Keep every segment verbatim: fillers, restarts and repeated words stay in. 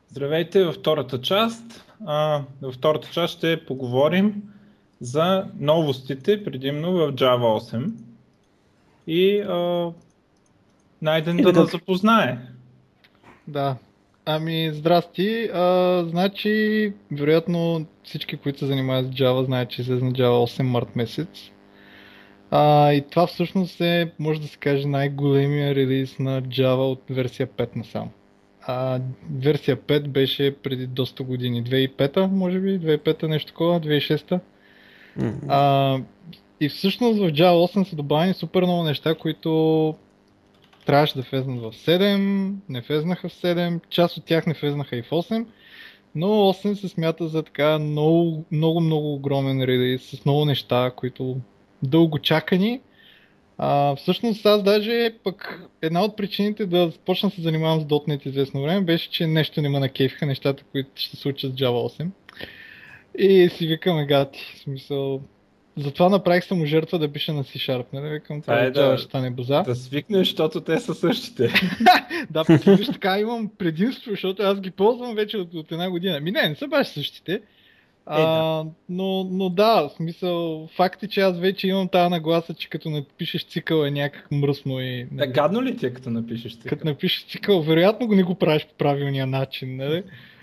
Здравейте във втората част. А, във втората част ще поговорим за новостите, предимно в Java осем. И а, Найден И да така, нас запознае. Да. Ами, здрасти. А, значи, вероятно всички, които се занимават с Java, знаят, че излезе на Java осем март месец. А, и това всъщност е, може да се каже, най-големия релиз на Java от версия пет насам. А, версия пет беше преди доста години. две хиляди и пета, може би, две хиляди и пета, нещо такова, две хиляди и шеста. м, А, и всъщност в Java осем са добавени супер много неща, които трябваше да влезнат в седем, не влезнаха в седем, част от тях не влезнаха и в осем, но осем се смята за така много, много, много огромен релиз с много неща, които дълго чакани. А, всъщност аз даже пък една от причините да започна да се занимавам с .дот нет известно време беше, че нещо не ме накефиха, нещата, които ще се случат с Java осем. И си викаме гати, в смисъл. Затова направих само жертва да пиша на C-Sharp, нали? Викам, Това това е Java да, ще стане база. да свикнеш, защото те са същите. Да, пък виж така имам предимство, защото аз ги ползвам вече от, от една година. Ми не, не са баш същите. А, Е, да. но, но да, в смисъл, факт е, че аз вече имам тази нагласа, че като напишеш цикъл е някак мръсно и... Да, Нали, гадно ли ти е, като напишеш като цикъл? напишеш цикъл, вероятно го не го правиш по правилния начин, нали?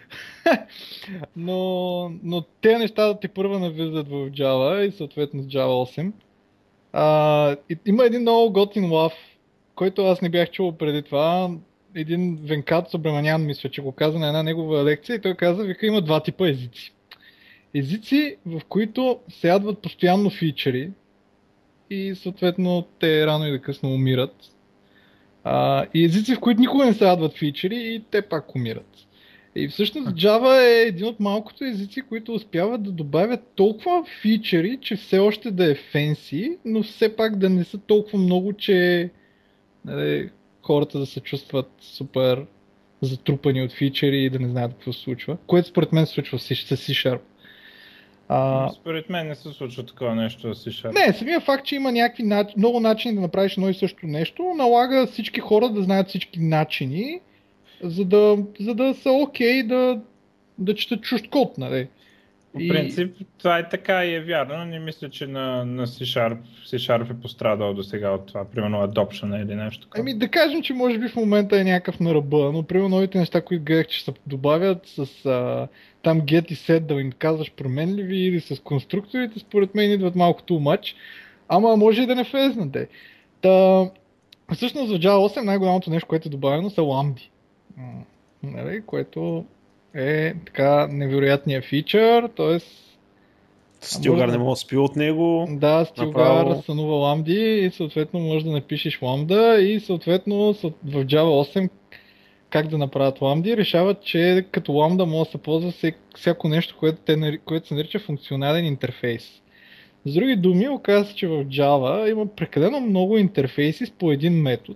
но, но те неща да ти първа навлизат в Java и съответно с Java осем. А, и, има един много готин лав, който аз не бях чувал преди това. Един Венкат Субраманян, мисля, че го каза на една негова лекция и той каза, вика, има два типа езици. Езици, в които се ядват постоянно фичери и съответно те рано или късно умират. А, и езици, в които никога не се ядват фичери и те пак умират. И всъщност Java е един от малкото езици, които успяват да добавят толкова фичери, че все още да е фенси, но все пак да не са толкова много, че нали, хората да се чувстват супер затрупани от фичери и да не знаят какво се случва. Което според мен се случва с C-Sharp. А, Според мен не се случва такова нещо в C-Sharp. не, самия факт, че има някакви нач... много начини да направиш едно и също нещо, налага всички хора да знаят всички начини, за да, за да са окей да, да четат чужд код, нали? По И... принцип, това е така и е вярно, но не мисля, че на, на C-Sharp, C-Sharp е пострадал до сега от това, примерно adoption или нещо такова. Ами да кажем, че може би в момента е някакъв на ръба, но примерно новите неща, които гледах, че се добавят с а, там get и set да им казваш променливи или с конструкторите, според мен идват малко too much, ама може и да не влезнат. Та, всъщност в Java осем най-голямото нещо, което е добавено са ламди. М, Нали, което е така невероятният фичър, т.е. Стилгар не мога да спи от него. Да, Стилгар Направо. сънува ламди и съответно може да напишеш ламда и съответно в Java осем как да направят ламди, решават, че като ламда може да се ползва всяко нещо, което, те, което се нарича функционален интерфейс. С други думи, оказва се, че в Java има прекалено много интерфейси с по един метод.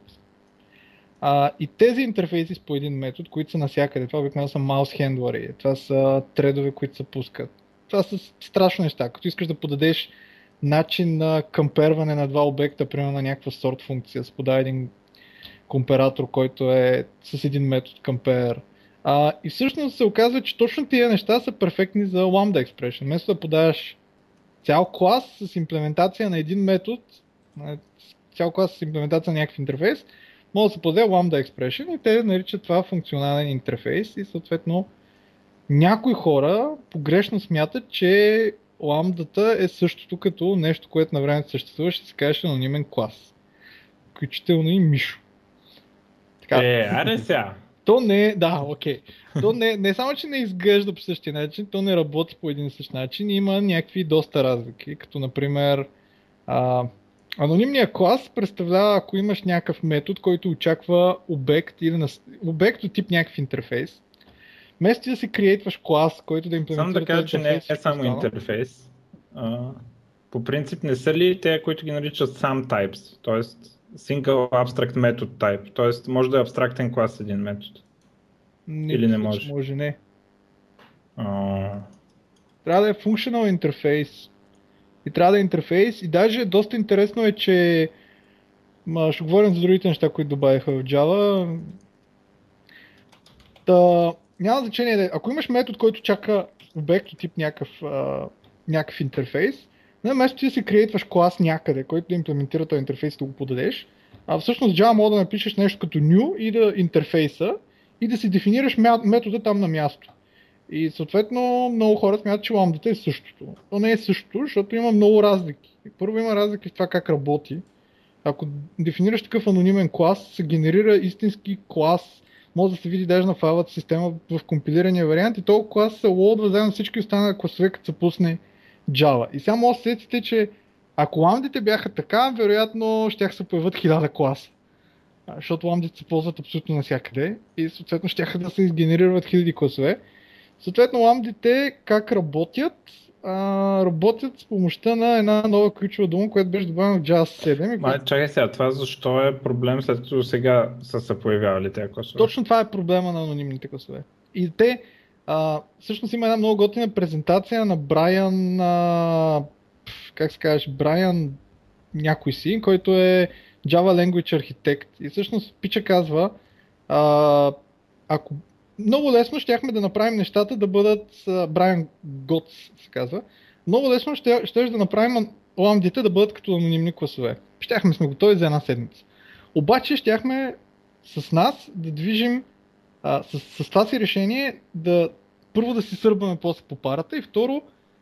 А, и тези интерфейси с по един метод, които са навсякъде, това обикновено са mouse handler, това са тредове, които се пускат. Това са страшни неща. Като искаш да подадеш начин на камперване на два обекта, примерно на някаква сорт функция, с подай един компаратор, който е с един метод compare. А, и всъщност се оказва, че точно тия неща са перфектни за Lambda Expression. Вместо да подаваш цял клас с имплементация на един метод, цял клас с имплементация на някакъв интерфейс, може да се подаде Lambda Expression и те наричат това функционален интерфейс и съответно някои хора погрешно смятат, че ламдата е същото като нещо, което на времето съществуваше и се казваше анонимен клас. Включително и Мишо. Така. Е, аре сега. То не е, да, окей. Okay. То не, не само, че не изглежда по същия начин, то не работи по един и същ начин. Има някакви доста разлики, като например а, анонимният клас представлява, ако имаш някакъв метод, който очаква обект или на, обект от тип някакъв интерфейс. Вместо да си креейтваш клас, който да имплементира... Само да кажа, че не е само интерфейс. А, по принцип не са ли те, които ги наричат sum types, т.е. single abstract method type, т.е. може да е абстрактен клас един метод. Не, или не може? Може не. А... Трябва да е functional интерфейс. И трябва да е интерфейс. И даже доста интересно е, че ма, ще говорим за другите неща, които добавиха в Java. Та, няма значение, да- ако имаш метод, който чака обект от тип някакъв, а, някакъв интерфейс, на вместо ти да си креатваш клас някъде, който да имплементира този интерфейс и да го подадеш, а всъщност Java мога да напишеш нещо като new и да интерфейса и да си дефинираш мя- метода там на място. И съответно много хора смятат, че ламдата е същото. То не е същото, защото има много разлики. Първо има разлики в това как работи. Ако дефинираш такъв анонимен клас, се генерира истински клас, може да се види даже на файловата система в компилирания вариант и този клас се лоудва заедно всички останали класове, като се пусне Java. И сега може да сетите, че ако ламдите бяха така, вероятно щях се появят хиляда класа. А, Защото ламдите се ползват абсолютно навсякъде и съответно щяха да се изгенерират хиляди класове. Съответно ламдите как работят? А, работят с помощта на една нова ключова дума, която беше добавена в Java седем. И Ма, която... чакай сега, това защо е проблем, след като сега са се появявали тези класове? Точно това е проблема на анонимните класове. И те, а, всъщност има една много готина презентация на Брайан, а, как се казваш, Брайан някой си, който е Java Language Architect. И всъщност пича казва, а, ако много лесно щяхме да направим нещата да бъдат, Брайан Готс се казва, много лесно ще, ще да направим ламдите да бъдат като анонимни класове. Щяхме сме готови за една седмица. Обаче щяхме с нас да движим, а, с, с това си решение да първо да си сърбаме после по парата и второ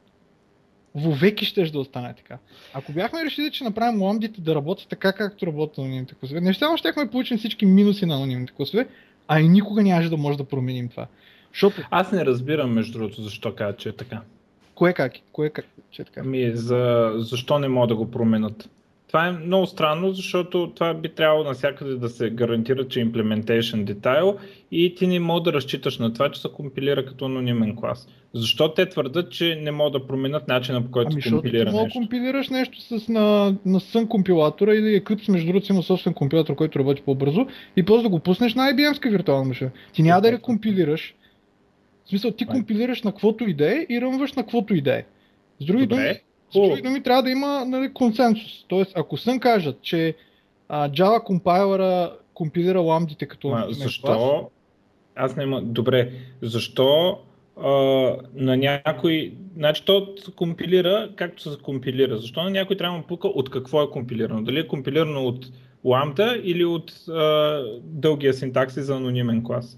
вовеки ще да остане така. Ако бяхме решили, че направим ламдите да работят така, както работят анонимните класове, не само щяхме да получим всички минуси на анонимните класове, а и никога нямаше да може да променим това. Защото... Аз не разбирам, между другото, защо казват, че е така. Кое как? Кое как? Че е така? Ами, за... защо не могат да го променят? Това е много странно, защото това би трябвало навсякъде да се гарантира, че е implementation детайл и ти не мога да разчиташ на това, че се компилира като анонимен клас. Защо те твърдат, че не могат да променят начина, по който Ами, се компилира защото ти мога да нещо? компилираш нещо с, на, на Sun компилатора или Eclipse, между другото има собствен компилатор, който работи по-бързо и после да го пуснеш на ай би ем-ска виртуална машина. Ти няма да рекомпилираш. В смисъл, ти Май. компилираш на каквото и да е и ръмваш на каквото и да е. С други Добре. думи, с други думи трябва да има, нали, консенсус. Тоест, ако Sun кажат, че а, Java компайлера компилира ламдите като Ма, анонимен защо? клас, Аз не мога. Добре, защо а, на някой. Значи то се компилира както се компилира. Защо на някой трябва да му пука от какво е компилирано? Дали е компилирано от ламда или от а, дългия синтакси за анонимен клас?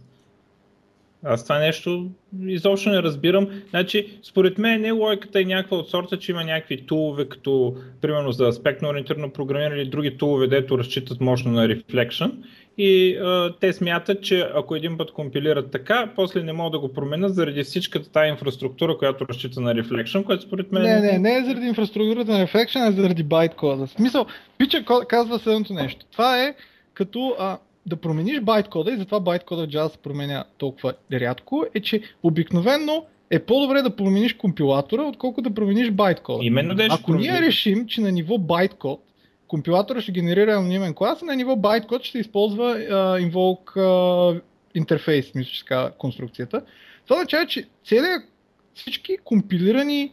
Аз това нещо изобщо не разбирам. Значи, според мен не логиката е някаква от сорта, че има някакви тулове, като примерно за аспектно ориентирано програмиране или други тулове, дето разчитат мощно на Reflection. И а, те смятат, че ако един път компилират така, после не могат да го променят заради всичката тази инфраструктура, която разчита на Reflection, което според мен... Не, не, не е заради инфраструктурата на Reflection, а заради байткода. В смисъл, пича казва следното нещо. Това е като а, да промениш байткода и затова байткода в Java се променя толкова рядко, е, че обикновено е по-добре да промениш компилатора, отколкото да промениш байткода. Именно да ще Ако ние промени. решим, че на ниво байткод компилатора ще генерира анонимен клас, на ниво байткод ще използва uh, invoke uh, интерфейс, мисля, че така конструкцията. Това означава, че целият, всички компилирани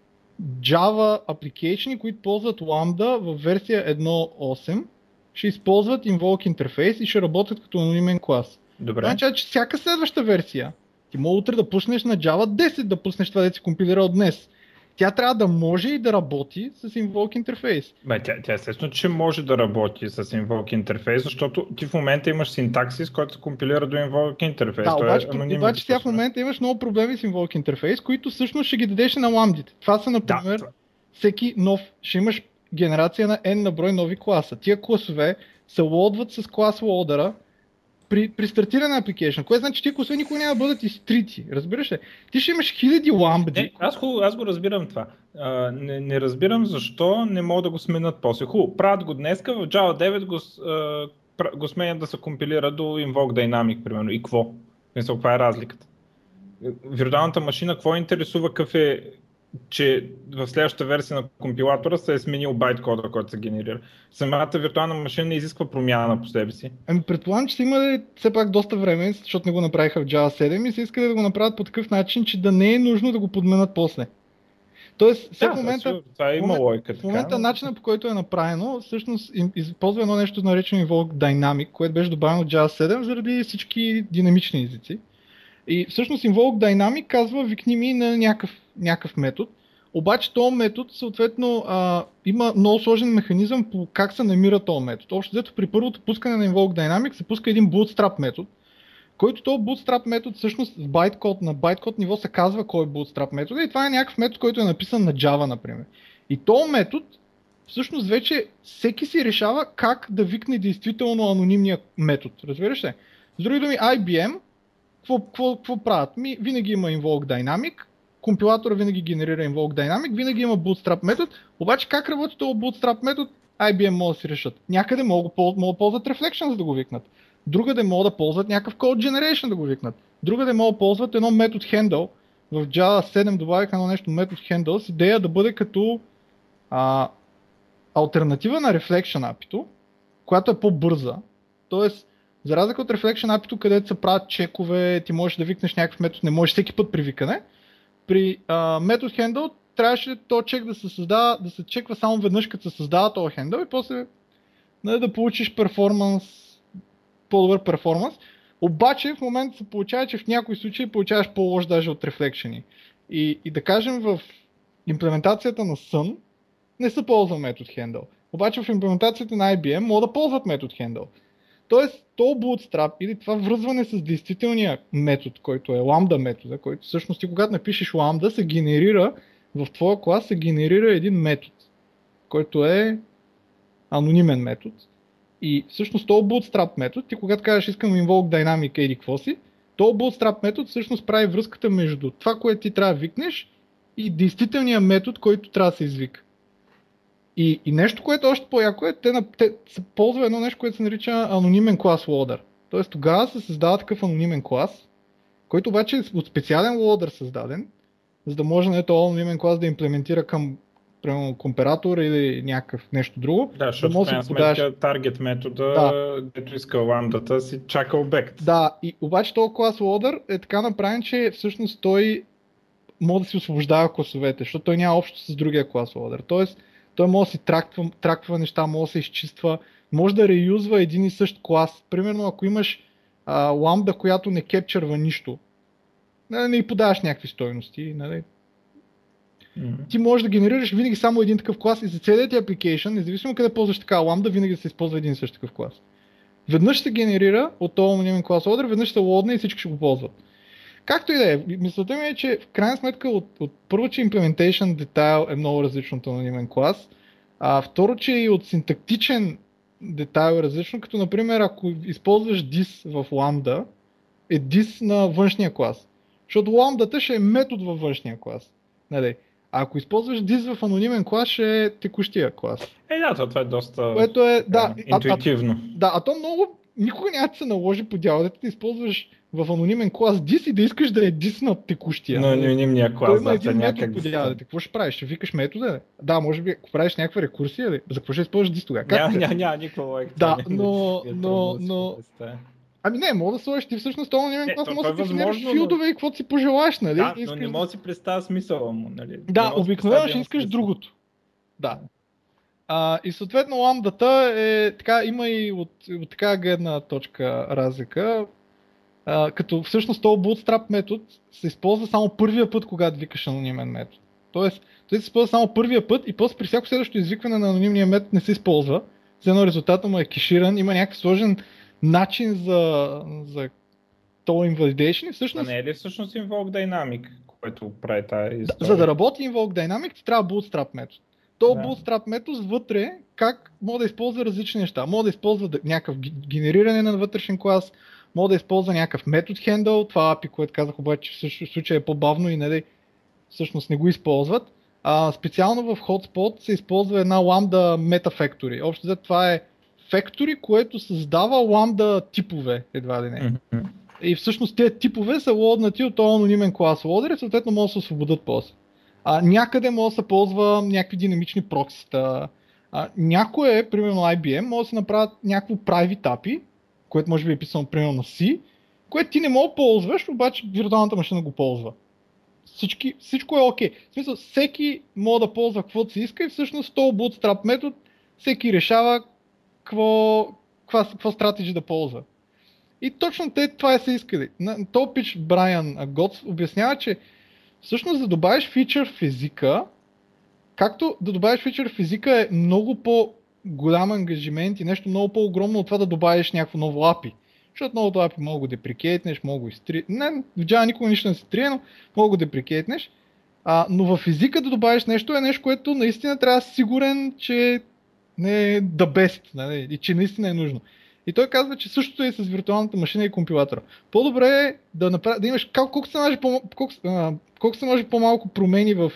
Java application, които ползват Lambda в версия едно точка осем, ще използват invoke интерфейс и ще работят като анонимен клас. Добре. Това означава, че всяка следваща версия, ти мога утре да пуснеш на Java десет, да пуснеш това, да си компилирал днес. Тя трябва да може и да работи с invoke интерфейс. Бе, тя, тя естествено, че може да работи с invoke интерфейс, защото ти в момента имаш синтаксис, който се компилира до invoke интерфейс. Да, Той обаче, е анонимен обаче сега в класове. момента имаш много проблеми с invoke интерфейс, които всъщност ще ги дадеш на ламдите. Това са, например, Да. всеки нов, ще имаш генерация на N на брой нови класа. Тия класове се лодват с клас лодера при, при стартиране на application, което значи, че тия класове никога няма да бъдат изтрити. Разбираш ли? Ти ще имаш хиляди ламбди. Не, аз, го, аз го разбирам това. А, не, не разбирам защо не могат да го сменят после. Хубаво, правят го днеска, в Java девет го, а, го сменят да се компилира до Invoke Dynamic, примерно. И какво? Мисля, каква е разликата? Виртуалната машина, какво интересува какъв е, че в следващата версия на компилатора се е сменил байткода, който се генерира. Самата виртуална машина не изисква промяна по себе си. Ами предполагам, че са имали все пак доста време, защото не го направиха в Java седем и се искали да го направят по такъв начин, че да не е нужно да го подменят после. Тоест, Да, в момента, да, това е има момент- логика. в момента така, но- начинът, по който е направено, всъщност им- използва едно нещо наречено Invoke Dynamic, което беше добавено в Java седем заради всички динамични езици. И всъщност invoke dynamic казва викни ми на някакъв, някакъв метод. Обаче този метод съответно а, има много сложен механизъм по как се намира този метод. Общо взето при първото пускане на invoke dynamic се пуска един bootstrap метод, който този bootstrap метод всъщност в байткод, на байткод ниво се казва кой е bootstrap метод и това е някакъв метод, който е написан на Java, например. И този метод всъщност вече всеки си решава как да викне действително анонимния метод. Разбираш ли? С други думи, Ай Би Ем, какво, какво, какво правят? Ми, винаги има invoke dynamic, компилатора винаги генерира invoke dynamic, винаги има bootstrap метод, обаче как работи този bootstrap метод, Ай Би Ем могат да си решат. Някъде могат, могат да ползват reflection, за да го викнат. Другаде могат да ползват някакъв code generation да го викнат. Другаде могат да ползват едно метод handle. В Java седем добавих едно нещо метод handle с идея да бъде като а, алтернатива на Reflection ей пи ай-то, която е по-бърза. Тоест, за разлика от Reflection ей пи ай-то, където се правят чекове, ти можеш да викнеш някакъв метод, не можеш всеки път при викане. При а, метод handle трябваше този чек да се създава, да се чеква само веднъж, като се създава този handle и после да, да получиш перформанс, по-добър перформанс. Обаче в момента се получава, че в някои случаи получаваш по-лош даже от Reflection. И, и да кажем в имплементацията на Sun не се ползва метод handle. Обаче в имплементацията на Ай Би Ем могат да ползват метод handle. Тоест, то bootstrap или това връзване с действителния метод, който е lambda метода, който всъщност ти когато напишеш lambda се генерира, в твоя клас се генерира един метод, който е анонимен метод. И всъщност този bootstrap метод, ти когато кажеш искам invoke dynamic еди какво си, този bootstrap метод всъщност прави връзката между това, което ти трябва да викнеш и действителния метод, който трябва да се извика. И, и нещо, което още по-яко е, те, те се ползва едно нещо, което се нарича анонимен клас loader. Тоест тогава се създава такъв анонимен клас, който обаче е от специален loader създаден, за да може на този анонимен клас да имплементира към примерно компаратор или някакъв нещо друго. Да, защото да в крайна подаш... сметка таргет метода, да. дето иска ламдата, си чака обект. Да, и обаче този клас loader е така направен, че всъщност той може да си освобождава класовете, защото той няма общо с другия клас loader. Тоест той може да си траква, траква неща, може да се изчиства, може да реюзва един и същ клас. Примерно ако имаш а, ламда, която не кепчърва нищо, не, не и подаваш някакви стойности, нали? Mm-hmm. Ти можеш да генерираш винаги само един такъв клас и за целият ти application, независимо къде ползваш такава ламда, винаги да се използва един и същ такъв клас. Веднъж се генерира от този анонимен клас loader, веднъж се лодне и всички ще го ползват. Както и да е, мисълта ми е, че в крайна сметка от, от първо, че implementation детайл е много различно от анонимен клас, а второ, че и от синтактичен детайл е различно, като например ако използваш dis в lambda, е dis на външния клас. Защото ламдата ще е метод във външния клас. Нали? А ако използваш dis в анонимен клас, ще е текущия клас. Е, да, това е доста което е, да, е, интуитивно. А, а, да, а то много, никога няма да се наложи по дяволите да използваш в анонимен клас dis и да искаш да е dis на текущия. Но анонимния клас, да, да, някак да се... Какво ще правиш? Ще викаш метода? Да, може би, ако правиш някаква рекурсия, ли? За какво ще използваш dis тогава? Няма, няма, няма никаква логика. Да, но, но, но... Ами не, мога да сложиш ти всъщност този анонимен клас, може да генерираш филдове и каквото си пожелаеш, нали? Да, искаш... но не мога да си представя смисъла му, нали? Да, обикновено ще искаш другото. Да. А, и съответно ламдата е така, има и от, от така гледна точка разлика, а, като всъщност този bootstrap метод се използва само първия път, когато викаш анонимен метод. Тоест, той се използва само първия път и после при всяко следващо извикване на анонимния метод не се използва. За едно резултата му е кеширан, има някакъв сложен начин за, за този invalidation и всъщност... А не е ли всъщност invoke dynamic, което прави тази история? За да работи invoke dynamic ти трябва bootstrap метод. То да. bootstrap метод вътре как може да използва различни неща. Може да използва някакъв генериране на вътрешен клас, може да използва някакъв метод handle, това ей пи ай, което казах обаче в случая е по-бавно и не, всъщност не го използват. А, специално в Hotspot се използва една lambda meta factory. Общо за това е factory, което създава lambda типове, едва ли не. Mm-hmm. И всъщност тези типове са лоднати от този анонимен клас loader и съответно могат да се освободят после. А, някъде може да се ползва някакви динамични проксита. А, някое, примерно Ай Би Ем, може да се направят някакво private ей пи ай, което може би е писано примерно на C, което ти не мога да ползваш, обаче виртуалната машина го ползва. Всички, всичко е окей. Okay. В смисъл, всеки може да ползва каквото си иска и всъщност този bootstrap метод всеки решава какво, какво, какво стратегия да ползва. И точно те това са искали. На то пич Брайан Готс обяснява, че всъщност да добавиш фичър в езика, както да добавиш фичър в езика е много по-голям ангажимент и нещо много по-огромно от това да добавиш някакво ново ей пи ай. Защото новото ей пи ай мога го деприкейтнеш, мога го изтри... Не, в Java никога нищо не се трие, но мога го деприкейтнеш. А, но в езика да добавиш нещо е нещо, което наистина трябва да си сигурен, че не е the best, нали? И че наистина е нужно. И той казва, че същото е с виртуалната машина и компилатора. По-добре е да, направ... да имаш кол- колко се може, по... колко... А, колко се може по-малко промени в,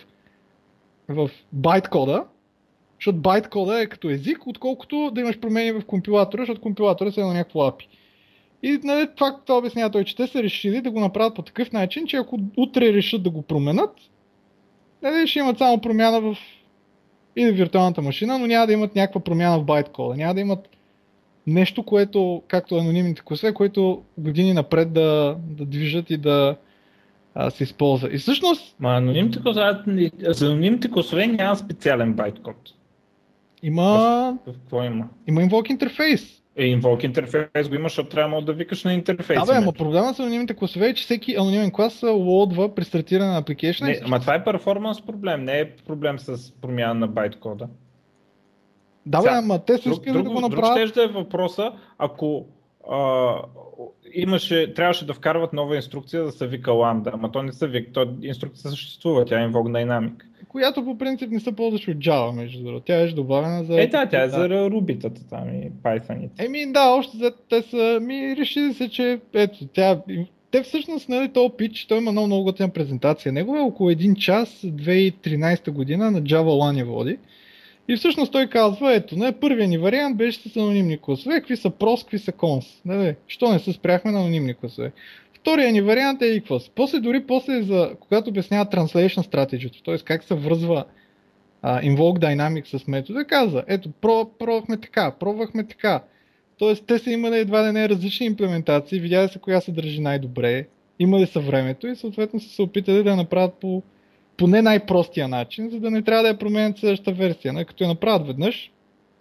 в байт кода, защото байт кода е като език, отколкото да имаш промени в компилатора, защото компилатора се е на някакво ей пи ай. И нали, това, това обяснява той, че те са решили да го направят по такъв начин, че ако утре решат да го променят, нали, ще имат само промяна в или в виртуалната машина, но няма да имат някаква промяна в байт кода. Няма да имат нещо, което, както анонимните класове, което години напред да, да движат и да а, се използва. И всъщност... Ма анонимните класове, за анонимните класове няма специален байткод. Има... В какво има? Има invoke интерфейс. Е, invoke интерфейс го имаш, защото трябва да викаш на интерфейс. Да, бе, ама проблема с анонимните класове е, че всеки анонимен клас се лоудва при стартиране на application. Не, ама това е перформанс проблем, не е проблем с промяна на байткода. Да, бе, ама те са искали да го направят. Друг ще е въпроса, ако а, имаше, трябваше да вкарват нова инструкция да се вика ламда, ама то не се вика, то инструкция съществува, тя е Invoke Dynamic. Която по принцип не се ползваш от Java, между другото. Тя е добавена за... Е, да, тя е за Ruby-тата там и Python-ите. Еми да, още за те са ми решили се, че ето, тя... Те всъщност, нали, този пич, той има много много готина презентация. Него е около един час, две хиляди и тринадесета година на Java Lani води. И всъщност той казва, ето, не, първият ни вариант беше с анонимни класове, какви са pros, какви са cons. Нали, що не се спряхме на анонимни класове. Втория ни вариант е equals. После дори после, за, когато обяснява translation strategy, т.е. как се връзва uh, invoke dynamic с метода, каза, ето, пробвахме така, пробвахме така. Т.е. те са имали едва да не различни имплементации, видяли се коя се държи най-добре, имали са времето и съответно са се опитали да я направят по поне най-простия начин, за да не трябва да я променят следващата версия. Не? Като я направят веднъж,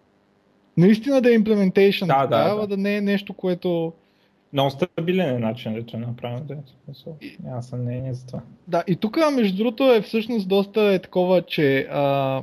наистина да е implementation, да, да, да, да. да не е нещо, което... Много стабилен е начин да е направено. Да. Няма съмнение за това. Да, и тук между другото е всъщност доста е такова, че а,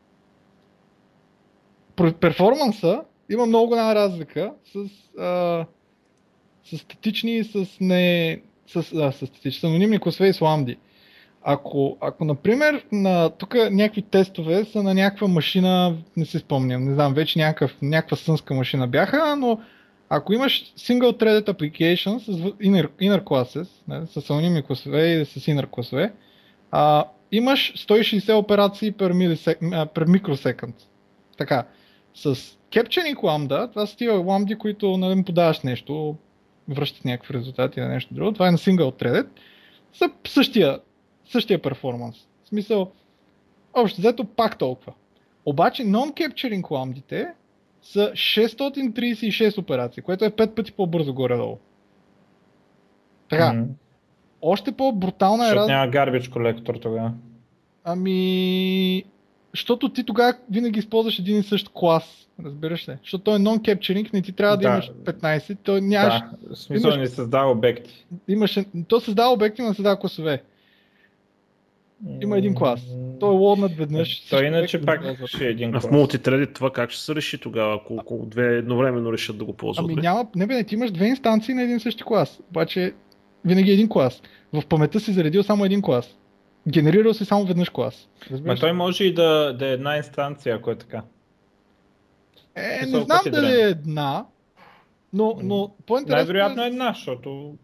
перформанса има много голяма разлика с, а, с статични и с не... С, а, с статични, с анонимни класове и с ламди. Ако, ако, например, на, тук някакви тестове са на някаква машина, не се спомням, не знам, вече някакъв, някаква сънска машина бяха, но ако имаш single-threaded application с inner, inner classes, не, с анонимни класове и с inner класове, а, имаш сто и шейсет операции per, millisec- per microsecond. Така, с capturing lambda, това са тия ламди, които нали, подаваш нещо, връщат някакви резултати на нещо друго, това е на single-threaded, са същия същия перформанс. В смисъл, общо взето пак толкова. Обаче non-capturing ламдите са шестстотин тридесет и шест операции, което е пет пъти по-бързо горе-долу. Така, mm-hmm. Още по-брутална е разлика. Защото няма garbage collector тогава. Ами... Защото ти тогава винаги използваш един и същ клас, разбираш ли? Защото той е non-capturing, не ти трябва да, да имаш петнайсет, той нямаш... Да, в смисъл имаш... не създава обекти. Имаш... То създава обекти, но не създава класове. Има един клас. Той е лоднат веднъж. Той иначе пак ще е един клас. А в мултитредит това как ще се реши тогава, ако, ако две едновременно решат да го ползват? Ами няма, не бе, не, ти имаш две инстанции на един същи клас. Обаче винаги един клас. В паметта си заредил само един клас. Генерирал си само веднъж клас. Ма той може и да, да е една инстанция, ако е така. Е, не знам дали е една, но, но по-интересно най-вероятно е една, защото...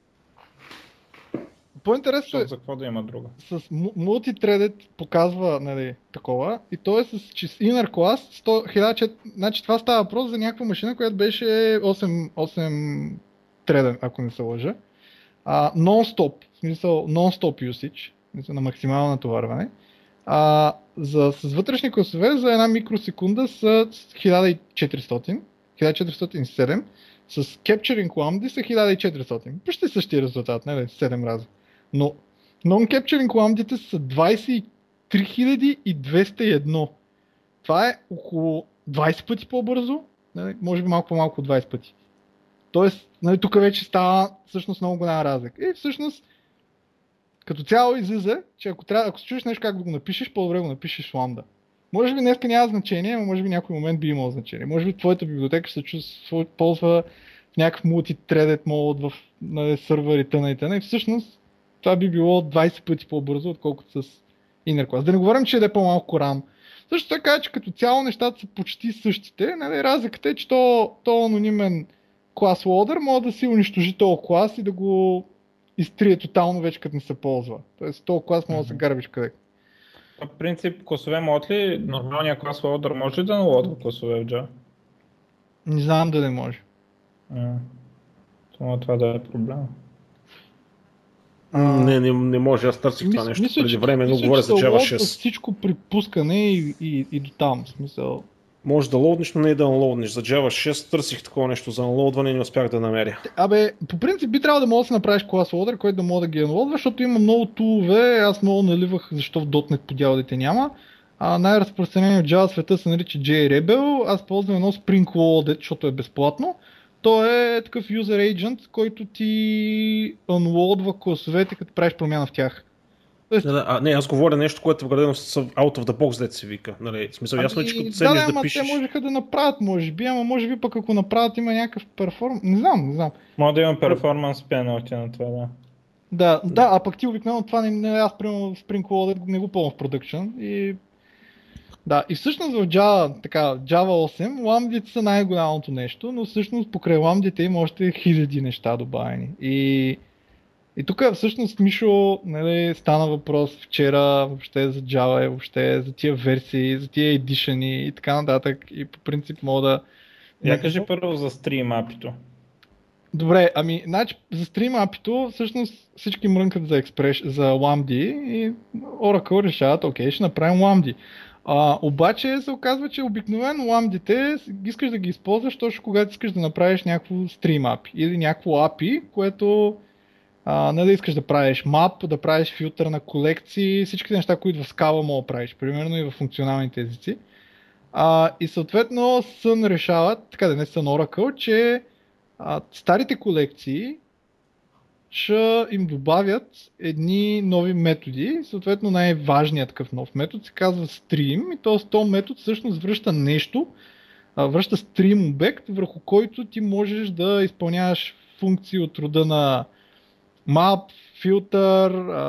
По-интересно е, за какво да има друга? С multithreaded показва нали, такова и то е с inner class сто, хиляда, значи това става въпрос за някаква машина, която беше осем, осем thread, ако не се лъжа. Uh, non-stop, в смисъл non-stop usage, на максимално натоварване. Uh, за, с вътрешни класове за една микросекунда са хиляда и четиристотин, хиляда четиристотин и седем, с capturing lambda са хиляда и четиристотин. Почти същия резултат, не, седем раза. Но non-capturing lambdите са двайсет и три хиляди двеста и едно. Това е около двайсет пъти по-бързо, може би малко по-малко от двайсет пъти. Тоест, нали, тук вече става всъщност много голяма разлика. И всъщност, като цяло излиза, че ако, трябва, ако се чуеш нещо как да го напишеш, по-добре го напишеш в Lambda. Може би днеска няма значение, но може би някой момент би имал значение. Може би твоята библиотека ще се ползва в някакъв multi-threaded мод в нали, сървър и т.н. и т.н. И всъщност това би било двайсет пъти по-бързо, отколкото с inner class. Да не говорим, че е по-малко RAM. Също така, че като цяло нещата са почти същите. Нали, разликата е, че то, то анонимен клас loader може да си унищожи този клас и да го изтрие тотално вече като не се ползва. Тоест този клас може да се гарбиш къде. По принцип, класове мод ли нормалният клас loader може ли да налодва класове в Java? Не знам дали може. Mm. Това, това да е проблем. Не, не, не може, аз търсих това нещо мисля, преди време, но мисля, говоря за Java шест. шест. Всичко при пускане и, и, и до там, в смисъл. Може да лоуднеш, но не и да анлоуднеш. За Java шест търсих такова нещо за анлоудване и не успях да намеря. Абе, по принцип би трябвало да можеш да си направиш клас loader, който да може да ги анлоудва, защото има много тулове, аз много наливах защо в .NET по дяволите няма. А най-разпространено в Java света се нарича JRebel, аз ползвам едно Spring Loaded, защото е безплатно. То е такъв user agent, който ти unloadва класовете, като правиш промяна в тях. Да, да, а, не, аз говоря нещо, което е вградено с out of the box, дете се вика. Нали, в смисъл, ясно е, че като седнеш да, да, да пишеш... те можеха да направят, може би, ама може би пък ако направят има някакъв перформанс, не знам, не знам. Може да има перформанс пеналти на това, да. Да, да, а пък ти обикновено това не, не аз примерно в Spring Loaded не го ползвам в продъкшн и... Да, и всъщност в Java, така, Java осем, ламдите са най-голямото нещо, но всъщност покрай ламдите има още хиляди неща добавени. И, и тук всъщност Мишо, нали, стана въпрос вчера въобще за Java, въобще за тия версии, за тия едишъни и така нататък. И по принцип мога да... Я кажи първо за стрим апито. Добре, ами, значи за стрим апито всъщност всички мрънкат за, експреш, за ламди и Oracle решават, окей, ще направим ламди. А, обаче се оказва, че обикновено ламдите искаш да ги използваш точно когато искаш да направиш някакво стрим апи или някакво апи, което а, не да искаш да правиш map, да правиш филтър на колекции, всички неща, които в Scala мога да правиш, примерно и в функционалните езици. А, и съответно Sun решават, така да не Sun Oracle, че а, старите колекции ще им добавят едни нови методи, съответно най-важният такъв нов метод се казва stream и този, този метод всъщност връща нещо, връща stream обект, върху който ти можеш да изпълняваш функции от рода на map, filter,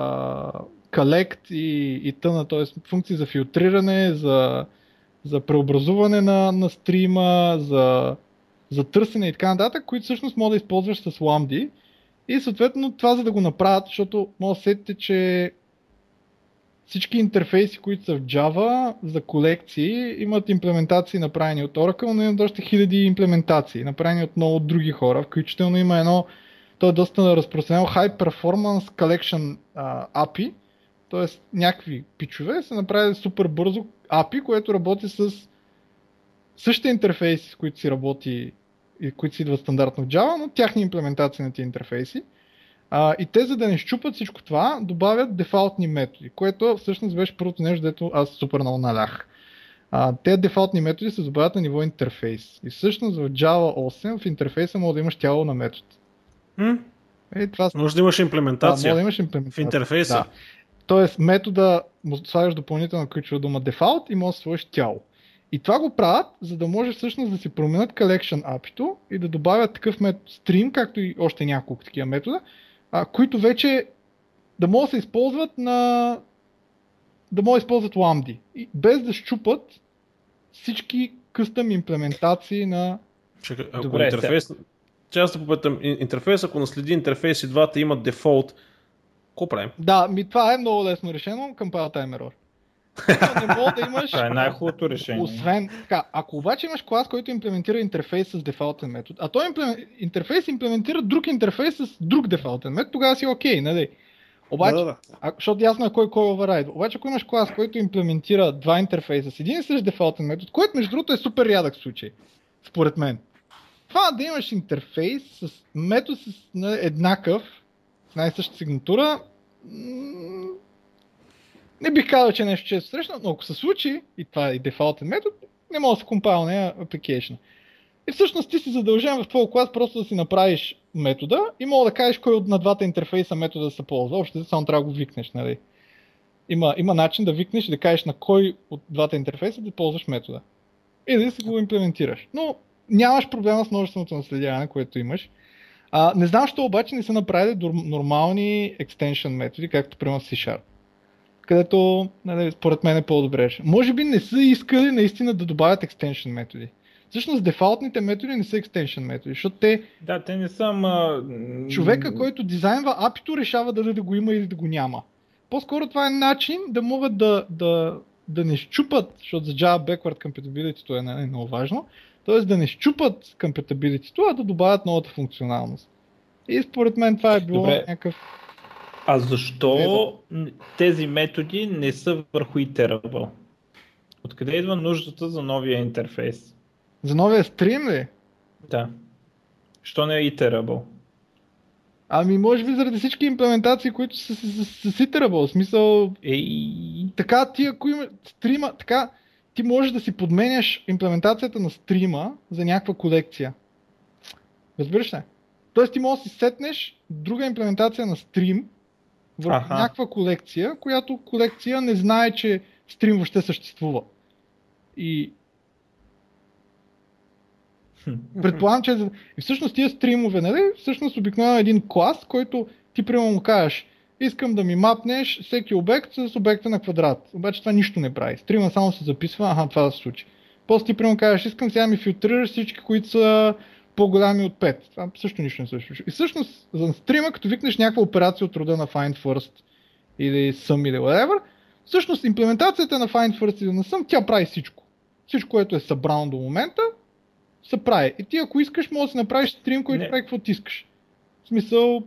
collect и, и т.н. т.е. функции за филтриране, за, за преобразуване на, на стрима, за, за търсене и така нататък, които всъщност може да използваш с ламди. И съответно това за да го направят, защото може да сетите, че всички интерфейси, които са в Java за колекции, имат имплементации направени от Oracle, но имат още хиляди имплементации, направени от много други хора, включително има едно, то е доста разпространено High Performance Collection uh, ей пи ай, т.е. някакви пичове са направили супер бързо ей пи ай, което работи с същите интерфейси, с които си работи и които си идват стандартно в Java, но тяхни имплементации на тези интерфейси. А, и те, за да не щупат всичко това, добавят дефалтни методи, което всъщност беше първото нещо, дето аз супер много налях. А, те дефалтни методи се добавят на ниво интерфейс. И всъщност в Java осем в интерфейса може да имаш тяло на метод. М? Е, това... Може да имаш имплементация, да, може да имаш имплементация в интерфейса. Да. Тоест метода му слагаш допълнително ключова дума default и може да сложиш тяло. И това го правят, за да може всъщност да си променят collection апито и да добавят такъв метод stream, както и още няколко такива метода, а, които вече да могат да се използват на да могат да използват ламди, и без да щупат всички къстъм имплементации на... Чакай, ако Добре, интерфейс... Че аз да попитам, интерфейс, ако наследи интерфейс и двата имат дефолт, какво правим? Да, ми това е много лесно решено, compile time error. Не мога да имаш... Това е най-хубавото решение. Освен така, ако обаче имаш клас, който имплементира интерфейс с дефалтен метод, а той имплем... интерфейс имплементира друг интерфейс с друг дефалтен метод, тогава си окей, нали? Обаче, Да, да, да. а, защото ясно е кой кой оверрайд. Обаче ако имаш клас, който имплементира два интерфейса с един и същ дефалтен метод, който между другото е супер рядък случай, според мен. Това да имаш интерфейс с метод с нали, еднакъв, с най-съща сигнатура, м- не бих казал, че е нещо често срещано, но ако се случи, и това е дефалтен метод, не може да се компайлне application. И всъщност ти си задължен в твой клас просто да си направиш метода и мога да кажеш кой от на двата интерфейса метода да се ползва. Общо само трябва да го викнеш, нали? Има, има начин да викнеш и да кажеш на кой от двата интерфейса да ползваш метода. И да си го имплементираш. Но нямаш проблема с множественото наследяване, което имаш. А, не знам, защо обаче не са направили нормални extension методи, както примерно в C-Sharp. Където, нали, според мен е по-добре. Може би не са искали наистина да добавят extension методи. Всъщност дефалтните методи не са extension методи, защото те... Да, те не са... Ма... Човека, който дизайнва апито, решава дали да го има или да го няма. По-скоро това е начин да могат да, да, да не щупат, защото за Java Backward Compatibility е, е много важно, т.е. да не щупат Compatibility, а да добавят новата функционалност. И според мен това е било Добре. някакъв... А защо тези методи не са върху Iterable? Откъде идва нуждата за новия интерфейс? За новия стрим ли? Да. Що не е Iterable? Ами може би заради всички имплементации, които са с, с, с Iterable, в смисъл... Ей... Така ти ако има стрима, така ти можеш да си подменяш имплементацията на стрима за някаква колекция. Разбираш ли? Тоест ти можеш да си сетнеш друга имплементация на стрим върху Аха. някаква колекция, която колекция не знае, че стрим въобще съществува. И предполагам, че и всъщност тия стримове, нали, всъщност обикновено един клас, който ти примерно му кажеш, искам да ми мапнеш всеки обект с обекта на квадрат. Обаче това нищо не прави. Стрима само се записва, аха, това да се случи. После ти примерно кажеш, искам сега ми филтрираш всички, които са по-голями от пет. Това също нищо не се случва. И всъщност за стрима, като викнеш някаква операция от рода на find first или sum или whatever, всъщност имплементацията на find first или на sum, тя прави всичко. Всичко, което е събрано до момента, се прави. И ти ако искаш, може да си направиш стрим, който не. прави каквото искаш. В смисъл,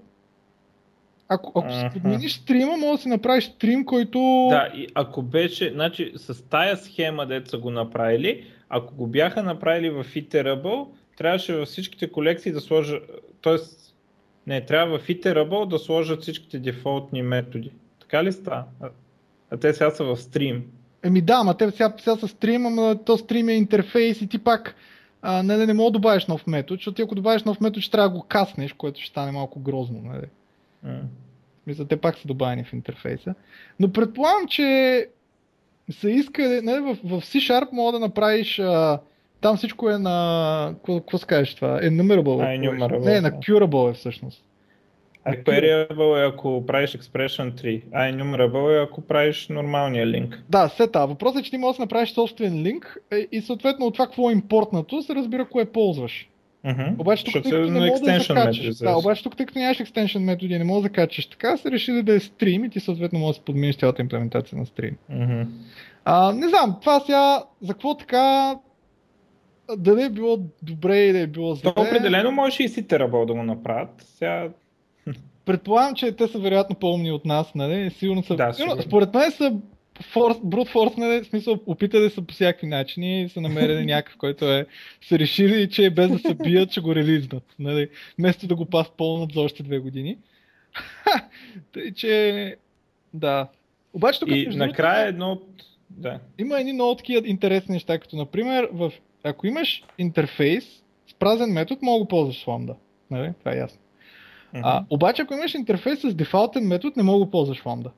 ако, ако си подмениш стрима, може да си направиш стрим, който... Да, и ако беше, значи с тая схема, дето са го направили, ако го бяха направили в Iterable, трябваше във всичките колекции да сложат, т.е. не, трябва в Iterable да сложат всичките дефолтни методи. Така ли става? А, а те сега са в стрим. Еми да, ама те сега, сега са стрим, ама то стрим е интерфейс и ти пак а, не, не, не мога да добавиш нов метод, защото ти ако добавиш нов метод, ще трябва да го каснеш, което ще стане малко грозно. Нали? Mm. Мисля, те пак са добавени в интерфейса. Но предполагам, че са искали, нали, в, в C-Sharp мога да направиш, а, там всичко е на, какво се кажеш това? Enumerable. Enumerable. Не, на curable е всъщност. А queryable е ако правиш expression три, а enumerable е ако правиш нормалния линк. Да, все това. Въпросът е, че ти можеш да направиш собствен линк и съответно от това какво е импортнато се разбира кое ползваш. Uh-huh. Обаче тук, тъй като не можеш да закачаш, да, обаче тук, тъй като нямаш extension методи и не можеш да закачаш така, се решили да е стрим и ти съответно можеш да подмениш цялата имплементация на стрим. Uh-huh. А, не знам, това сега, за какво така, дали е било добре или е било зле. То определено можеш и Iterable да го направят. Сега... Предполагам, че те са вероятно по-умни от нас, нали? Сигурно са... Да, сигурно. Според мен са брут форс, нали? В смисъл, опитали са по всякакви начини и са намерили някакъв, който е... са решили, че без да се бият, ще го релизнат, нали? Вместо да го паспълнат за още две години. Тъй, че... Да. Обаче тук... И накрая другото, едно от... Да. Има едни много такива интересни неща, като например, в... ако имаш интерфейс с празен метод, мога да го ползваш с Lambda. Нали? Това е ясно. Uh-huh. А, обаче ако имаш интерфейс с дефалтен метод, не мога да ползваш Lambda.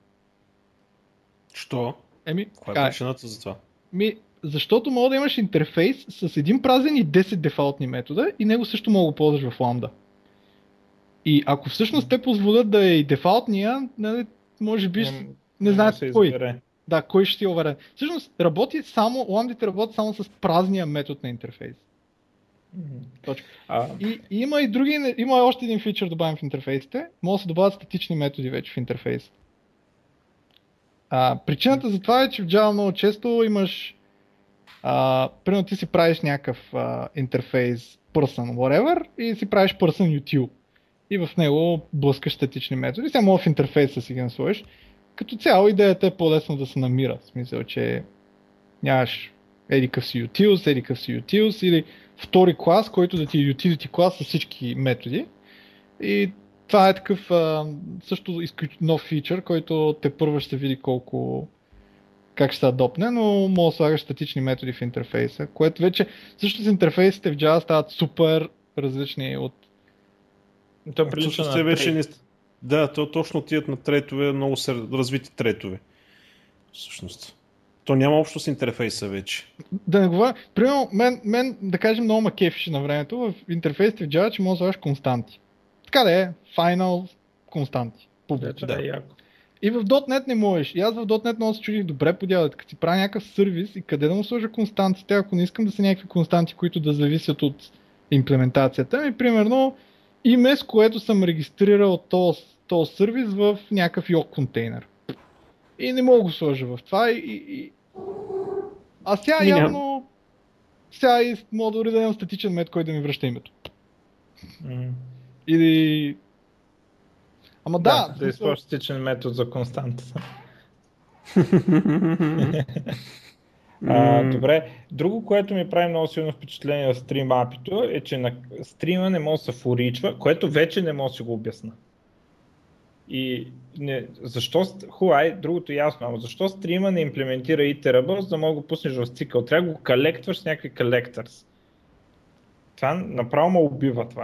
Що? Еми, каква е причината за това? Ми, защото мога да имаш интерфейс с един празен и десет дефалтни метода и него също мога да ползваш в Lambda. И ако всъщност те позволят да е и дефалтния, нали, може би не, не знаят кой. Избере. Да, кой ще ти е уверен. Всъщност работи само, Lambda работи само с празния метод на интерфейс. Точка. А... И, и има и други, има още един фичър добавен в интерфейсите. Може да се добавят статични методи вече в интерфейс. А, причината за това е, че в Java много често имаш а, примерно ти си правиш някакъв а, интерфейс person whatever и си правиш person util. И в него блъскаш статични методи. Сега мога в интерфейса си ги насложиш. Като цяло идеята е по-лесно да се намира. В смисъл, че нямаш едикъв си utils, едикъв си utils или втори клас, който да ти е utility клас с всички методи. И това е такъв а, също нов фичър, който те първо ще види колко как ще се адопне, но може да слагаш статични методи в интерфейса, което вече също с интерфейсите в Java стават супер различни от... То прилича на вече не... трейд. Да, то точно отиват на трейтове, много са развити трейтове. Всъщност. То няма общо с интерфейса вече. Да не говоря, примерно, мен, мен да кажем много ма кефише на времето в интерфейсите в Java, че може да слагаш константи. Така да е, final константи. Да, че да е яко. И в .дот нет не можеш. И аз в .дот нет много се чудих добре по дялата, като си правя някакъв сервис и къде да му сложа константите, ако не искам да са някакви константи, които да зависят от имплементацията ми. Примерно име, с което съм регистрирал този, този сервис в някакъв йог контейнер. И не мога да го сложа в това. И, и... А сега Ми ням. явно сега и мога дори да имам статичен мет, който да ми връща името. Mm. Или... Ама да, Да, да използваш статичен метод за константата. А, добре, друго, което ми прави много силно впечатление в стрим апито е, че на стрима не може да се форичва, което вече не може да си го обясна. И не, защо, хуай, другото ясно, ама защо стрима не имплементира iterable, за да мога да го пуснеш в цикъл? Трябва да го колектваш с някакви collectors. Това направо ме убива това.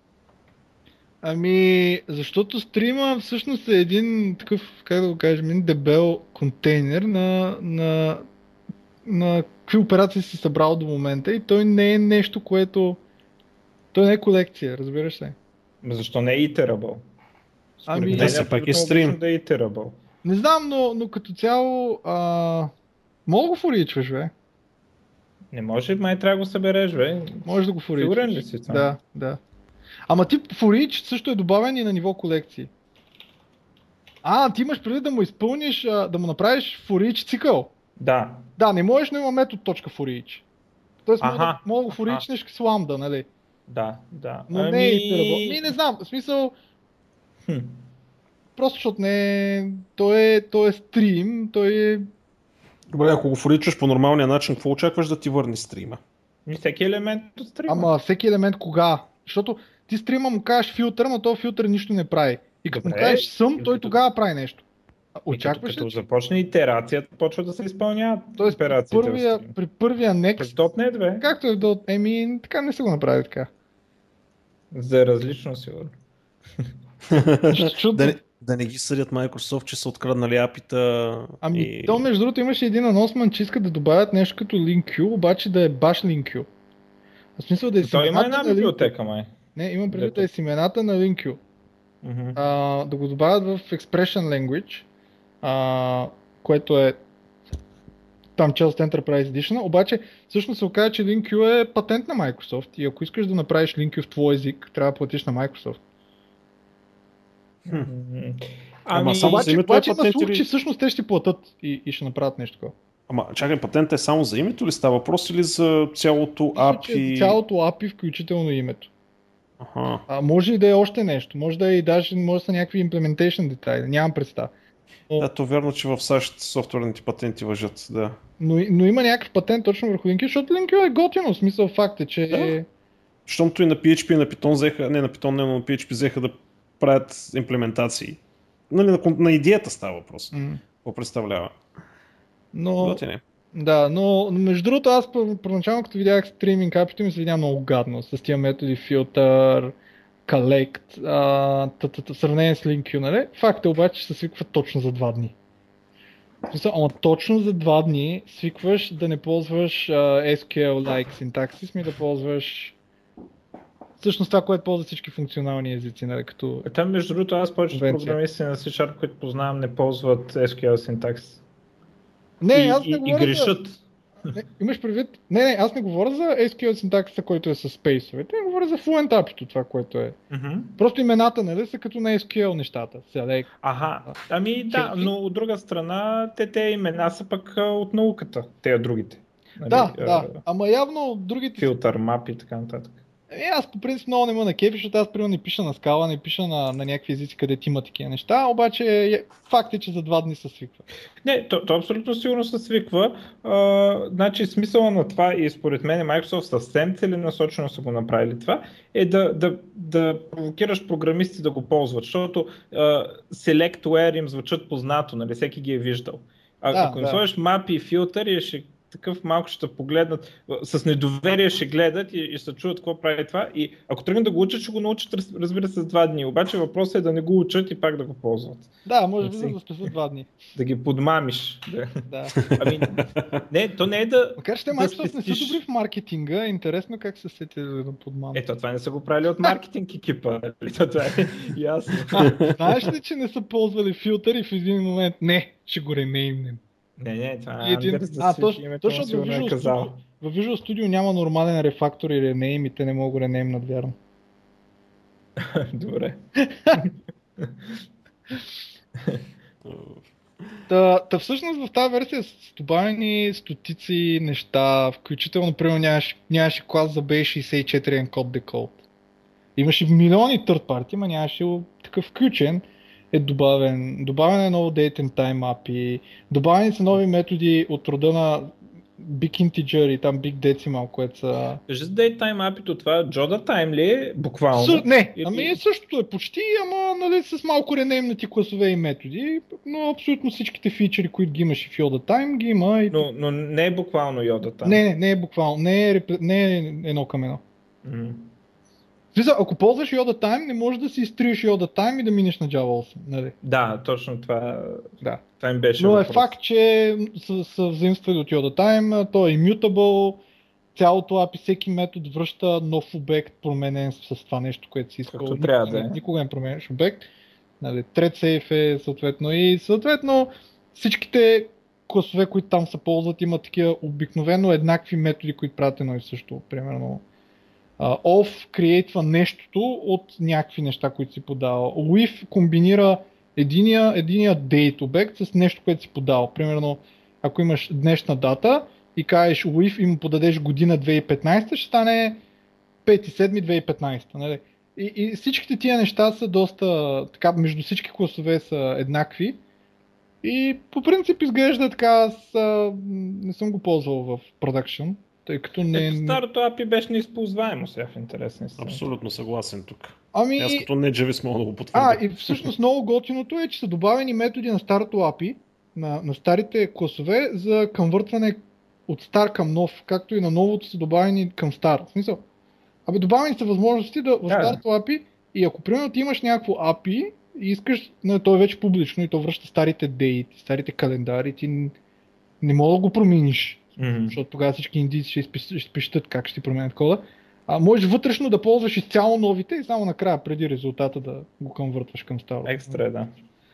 Ами, защото стрима всъщност е един такъв, как да го кажем, един дебел контейнер на, на, на какви операции си събрал до момента и той не е нещо, което... Той не е колекция, разбираш ли? Защо не е iterable? Ами, мен, все пак е стрим. Да е iterable. Не знам, но, но като цяло... А... Мога да го форичваш, бе? Не може, май трябва да го събереш, бе. Можеш да го форичваш. Сигурен ли си това? Да, да. Ама тип форич също е добавен и на ниво колекции. А, ти имаш преди да му изпълниш, а, да му направиш форич цикъл. Да. Да, не можеш, но има метод .forEach. Тоест мога Аха, да, мога да го форичнеш с ламда, нали? Да, да. Но ами... не е iterable. Ми не знам, в смисъл... Хм. Просто защото не е... Той е, той е стрим, той е... Добре, ако го форичваш по нормалния начин, какво очакваш да ти върне стрима? И всеки елемент от стрима. Ама всеки елемент кога? Защото ти стрима му кажеш филтър, но този филтър нищо не прави. И като му Добре, кажеш съм, той като- тогава прави нещо. А, И Очакваш като, ли, като че... започне итерацията, почва да се изпълняват Тоест при операциите. първия, в стрима. при първия През next, .дот нет, бе. както е в Dot, еми така не са го направили така. За различно сигурно. Чудно. да, не, да не ги съдят Microsoft, че са откраднали апита. Ами, и... то между другото имаше един анонсмент, че искат да добавят нещо като LinkQ, обаче да е баш LinkQ. В смисъл да е с Той има имената една на LinkQ. библиотека, май. Не, имам предвид Дето. да е с имената на LinkQ. Мгм. А, да го добавят в Expression Language, а, което е там част от Enterprise Edition, обаче всъщност се оказа, че LinkQ е патент на Microsoft и ако искаш да направиш LinkQ в твой език, трябва да платиш на Microsoft. Мгм. Ама Ами, само Обаче, за името е обаче има патент слух, или- че всъщност те ще платят и, и ще направят нещо такова. Ама чакай, патентът е само за името ли става въпрос или за цялото Мисля, че ей пи ай? цялото ей пи ай, включително името. Аха. А, може и да е още нещо, може да е и даже може да са някакви implementation детайли, нямам представа. Но, Да, то вярно, че в САЩ софтуерните патенти въжат, да. но, но има някакъв патент точно върху LinkQ, защото LinkQ е готино, в смисъл факт е, че... Да. Щомто и на пи ейч пи и на Python взеха, не на Python, не, но на пи ейч пи взеха да правят имплементации. Нали, на, на идеята става въпрос. М. Какво представлява? Но, Готине. да, но но между другото аз пър- първоначално като видях стриминг апито ми се видя много гадно с тия методи filter, collect, а, т- т- т- в сравнение с LinkQ, нали? Факт е обаче, че се свиква точно за два дни. В смисъл, ама точно за два дни свикваш да не ползваш а, ес кю ел-like синтаксис, ми да ползваш всъщност това, което ползват всички функционални езици, нали, като... Там, между другото, аз повечето Конвенция. програмисти на C-Sharp, които познавам, не ползват ес кю ел синтакс. Не, и, аз не и, и говоря за... грешат. Не, имаш предвид? Не, не, аз не говоря за ес кю ел синтаксиса, който е с спейсовете, а говоря за Fluent апито, това, което е. Мгм. Просто имената, нали, са като на ес кю ел нещата. Сега, е, Аха, ами да, Хелки? но от друга страна, те те имена са пък а, от науката, те другите. Нали, да, а, да, ама явно другите... Филтър, мап и така нататък. Е, аз по принцип много не ме на кефи, защото аз примерно не пиша на скала, не пиша на, на някакви езици, където има такива неща, обаче е, факт е, че за два дни се свиква. Не, то, то абсолютно сигурно се свиква. А, значи смисъла на това и според мен Microsoft съвсем целенасочено са го направили това, е да, да, да провокираш програмисти да го ползват, защото а, Select Where им звучат познато, нали, всеки ги е виждал. А, Да, ако им да. сложиш мапи и филтър, ще такъв малко ще погледнат, с недоверие ще гледат и, и ще чуят какво прави това. И ако тръгнат да го учат, ще го научат, разбира се, с два дни. Обаче въпросът е да не го учат и пак да го ползват. Да, може би Си. да спасат два дни. Да ги подмамиш. Да. Да. Ами, не, то не е да. Макар че да Microsoft спестиш. не са добри в маркетинга, интересно как се сети да подмамят. Ето, това не са го правили от маркетинг екипа. Това е ясно. А, знаеш ли, че не са ползвали филтър и в един момент не, ще го ренеймнем. Не, не, това И е един... Андерс да А, свичи точно, името му, точно в сигурно е Visual казал. Studio, в Visual Studio няма нормален рефактор и ренейм и те не могат го ренеймнат, вярно. Добре. Та, та всъщност в тази версия са добавени стотици неща, включително примерно нямаше, нямаше клас за бей шейсет и четири encode decode. Имаше милиони third party, но нямаше такъв включен. Е добавен, добавен е ново date and time ей пи ай, добавени са нови методи от рода на Big Integer и там Big Decimal, което са... Кажи с Datetime ей пи ай-то, това Joda Time ли е буквално? Съ... Не, Или... ами същото е почти, ама нали, с малко ренеймнати класове и методи, но абсолютно всичките фичери, които ги имаш и в Yoda Time, ги има и... Но, но не е буквално Yoda Time. Не, не, не е буквално, не е, реп... не е едно към едно. Mm. Смисъл, ако ползваш Yoda Time, не можеш да си изтриеш Yoda Time и да минеш на Java осем, нали? Да, точно това, Да. това им беше Но въпрос. е факт, че са, са взаимствали от Yoda Time, то е immutable, цялото ей пи ай, всеки метод връща нов обект, променен с това нещо, което си искал. Както трябва да е. Никога не променяш обект. Нали, thread safe е съответно и съответно всичките класове, които там се ползват, имат такива обикновено еднакви методи, които правят едно и също. Примерно uh, off креейтва нещото от някакви неща, които си подава. With комбинира единия, единия date обект с нещо, което си подал. Примерно, ако имаш днешна дата и кажеш with и му подадеш година две хиляди и петнадесета, ще стане пети юли две хиляди и петнадесета. Нали? И, и всичките тия неща са доста, така, между всички класове са еднакви. И по принцип изглежда така, аз а, не съм го ползвал в продакшн, тъй като не... Ето, старото ей пи ай беше неизползваемо сега в интересен си. Абсолютно съгласен тук. Ами... Аз като не джавист мога да го потвърдя. А, и всъщност много готиното е, че са добавени методи на старото ей пи ай, на, на старите класове за конвъртване от стар към нов, както и на новото са добавени към стар. В смисъл, абе добавени са възможности да в старото ей пи ай и ако примерно ти имаш някакво ей пи ай и искаш, не, то е вече публично и то връща старите дейти, старите календари, ти не мога да го промениш, mm-hmm. защото тогава всички индийци ще изпищат как ще ти променят кода. А можеш вътрешно да ползваш изцяло новите и само накрая преди резултата да го конвъртваш към старото. Екстра, да.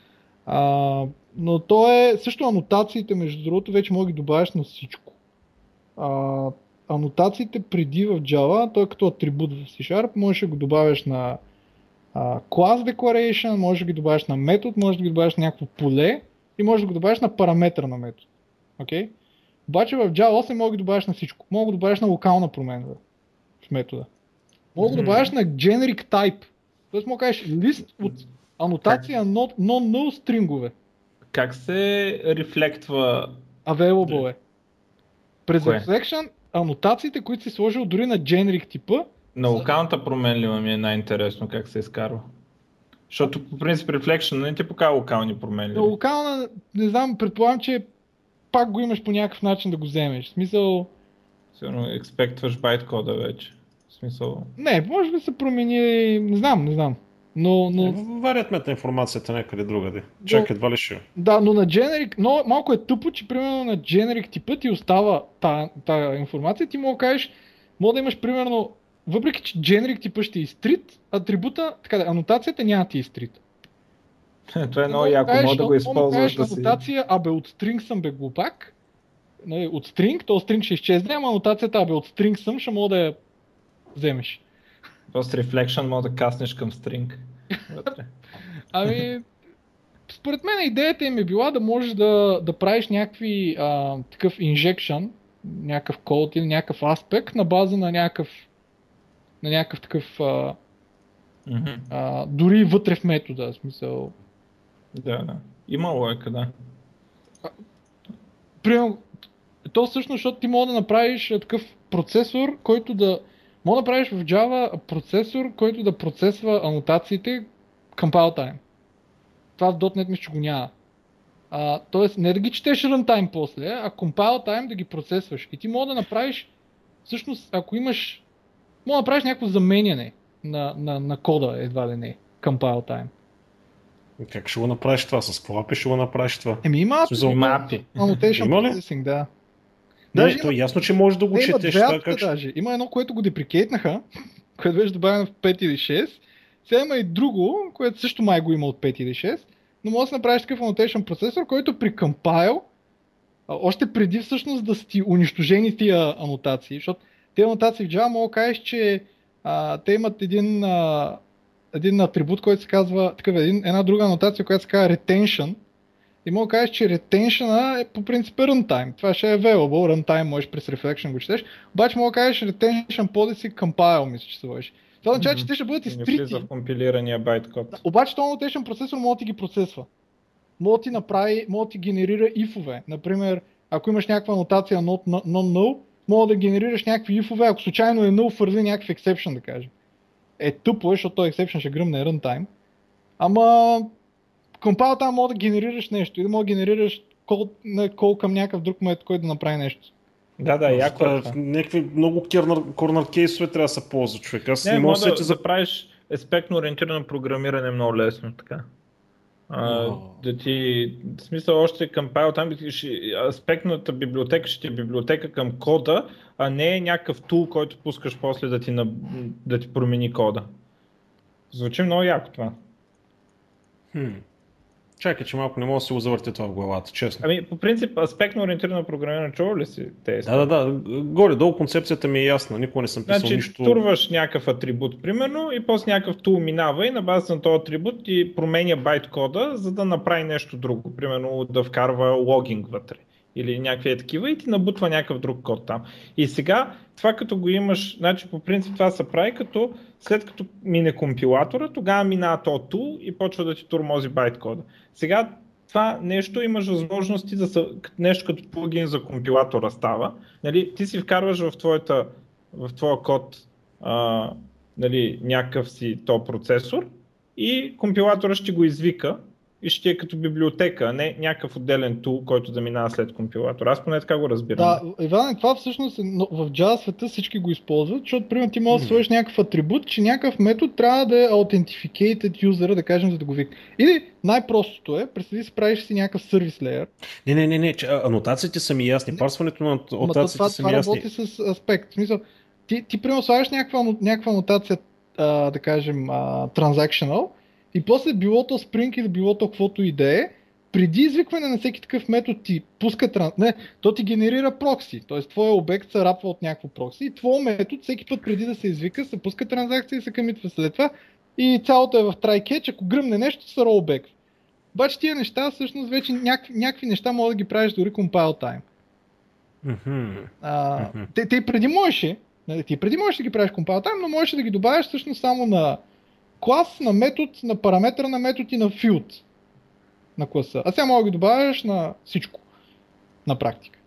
А, но то е също анотациите, между другото, вече мога да ги добавиш на всичко. А, анотациите преди в Java, той е като атрибут в C-Sharp, можеш да го добавяш на а, class declaration, можеш да ги добавиш на метод, можеш да ги добавиш на някакво поле и можеш да го добавиш на параметър на метод. Okay? Обаче в Java осем мога да ги добавиш на всичко. Мога да добавиш на локална промена в метода. Мога да добавиш на generic type. Тоест мога да кажеш лист от анотация на non-null стрингове. Как се рефлектва? Available е. През Кое? reflection анотациите, които си сложил дори на generic типа. На локалната променлива ми е най-интересно как се изкарва. Защото по принцип reflection не ти показва локални променливи. На локална, не знам, предполагам, че пак го имаш по някакъв начин да го вземеш. В смисъл... Сигурно експектваш байткода вече. В смисъл... Не, може би се промени... Не знам, не знам. Но, но... Е, варят мета информацията някъде другаде. Чак едва ли ще. Да, но на generic, но малко е тъпо, че примерно на generic типа ти остава тази информация. Ти мога да кажеш, мога да имаш примерно, въпреки че generic типа ще е изтрит, атрибута, така да, анотацията няма ти изтрит. Това е много яко, мога да го използваш да си... Анотация, абе от string съм бе глупак, от string, то string ще изчезне, ама анотацията, абе от string съм, ще мога да я вземеш. Просто reflection мога да каснеш към string. Ами, според мен идеята им е била да можеш да, да правиш някакви а, такъв injection, някакъв код или някакъв аспект на база на някакъв на някакъв такъв а, mm-hmm. а, дори вътре в метода, в смисъл. Да, да. Има лойка, да. Примерно, то всъщност, защото ти мога да направиш такъв процесор, който да мога да правиш в Java процесор, който да процесва анотациите compile time. Това в .дот нет мисля, че го няма. А, тоест не да ги четеш runtime после, а compile time да ги процесваш. И ти мога да направиш, всъщност, ако имаш, мога да направиш някакво заменяне на, на, на кода, едва ли не, compile time. Как ще го направиш това? С какво апи ще го направиш това? Еми има Смисъл, има апи. annotation Има ли? processing, да. Не, Даже то има- е ясно, че можеш да го Те има четеш. две Това, апка как ще... даже. Има едно, което го деприкейтнаха, което беше добавено в пет или шест. Сега има и друго, което също май го има от пет или шест. Но може да направиш такъв annotation процесор, който при compile, а, още преди всъщност да сти унищожени тия анотации, защото тези анотации в Java мога да кажеш, че а, те имат един, а, един атрибут, който се казва, такъв един, една друга анотация, която се казва retention. И мога да кажеш, че retention е по принцип е runtime. Това ще е available, runtime можеш през reflection го четеш, обаче мога да кажеш retention policy compile, мисля, че се водиш. Това означава, че те ще бъдат Не влиза изтрити. в компилирания байткод. Обаче този annotation процесор може да ти ги процесва. Може да ти направи, може да ти генерира if-ове. Например, ако имаш някаква анотация not, non-null, може да генерираш някакви if-ове, ако случайно е null, фърли някакъв exception, да кажем. Е тъпо е, защото този exception ще гръмне runtime. Ама compile там може да генерираш нещо или може да генерираш кол, не, кол към някакъв друг метод, който да направи нещо. Да, да, яко е Това, това. някакви много корнер кейсове трябва да се ползва човек. Аз не, Не, мога да може да, сетя за... да правиш аспектно ориентирано програмиране много лесно, така. А, О. да ти, в смисъл още compile, там ще, аспектната библиотека ще е библиотека към кода, а не е някакъв тул, който пускаш после да ти, на, да ти промени кода. Звучи много яко това. Хм. Чакай, че малко не мога да се го завъртя това в главата, честно. Ами, по принцип, аспектно ориентирано програмиране, чува ли си те? Да, да, да. Горе-долу концепцията ми е ясна. Никога не съм писал Значи, нищо. турваш някакъв атрибут, примерно, и после някакъв тул минава и на база на този атрибут ти променя байт кода, за да направи нещо друго. Примерно да вкарва логинг вътре. Или някакви е такива и ти набутва някакъв друг код там. И сега, това като го имаш, значи по принцип това се прави като след като мине компилатора, тогава минава този тул и почва да ти турмози байт кода. Сега това нещо имаш възможности да са, нещо като плагин за компилатора става. Нали, ти си вкарваш в, твоята, в твоя код а, нали, някакъв си то процесор и компилатора ще го извика и ще е като библиотека, а не някакъв отделен тул, който да минава след компилатор. Аз поне така го разбирам. Да, Иван, това всъщност е, но в Java света всички го използват, защото примерно ти можеш да сложиш някакъв атрибут, че някакъв метод трябва да е authenticated user, да кажем, за да го вика. Или най-простото е, представи си, правиш си някакъв сервис леер. Не, не, не, не, че, анотациите са ми ясни, парсването на анотациите това, са това ми ясни. работи с аспект. В смисъл, ти, ти примерно слагаш някаква, някаква анотация, а, да кажем, а, transactional, и после билото Spring или билото каквото и да е, преди извикване на всеки такъв метод ти пуска транс... Не, то ти генерира прокси, т.е. твоя обект се рапва от някакво прокси и твой метод всеки път преди да се извика се пуска транзакция и се комитва след това и цялото е в try catch, ако гръмне нещо се rollback. Обаче тия неща всъщност вече някакви, някакви неща могат да ги правиш дори compile time. Мгм. А, Мгм. те, те преди можеше, нали, ти преди можеш да ги правиш compile time, но можеш да ги добавяш всъщност само на клас, на метод, на параметър на метод и на field на класа. А сега мога да ги добавяш на всичко. На практика.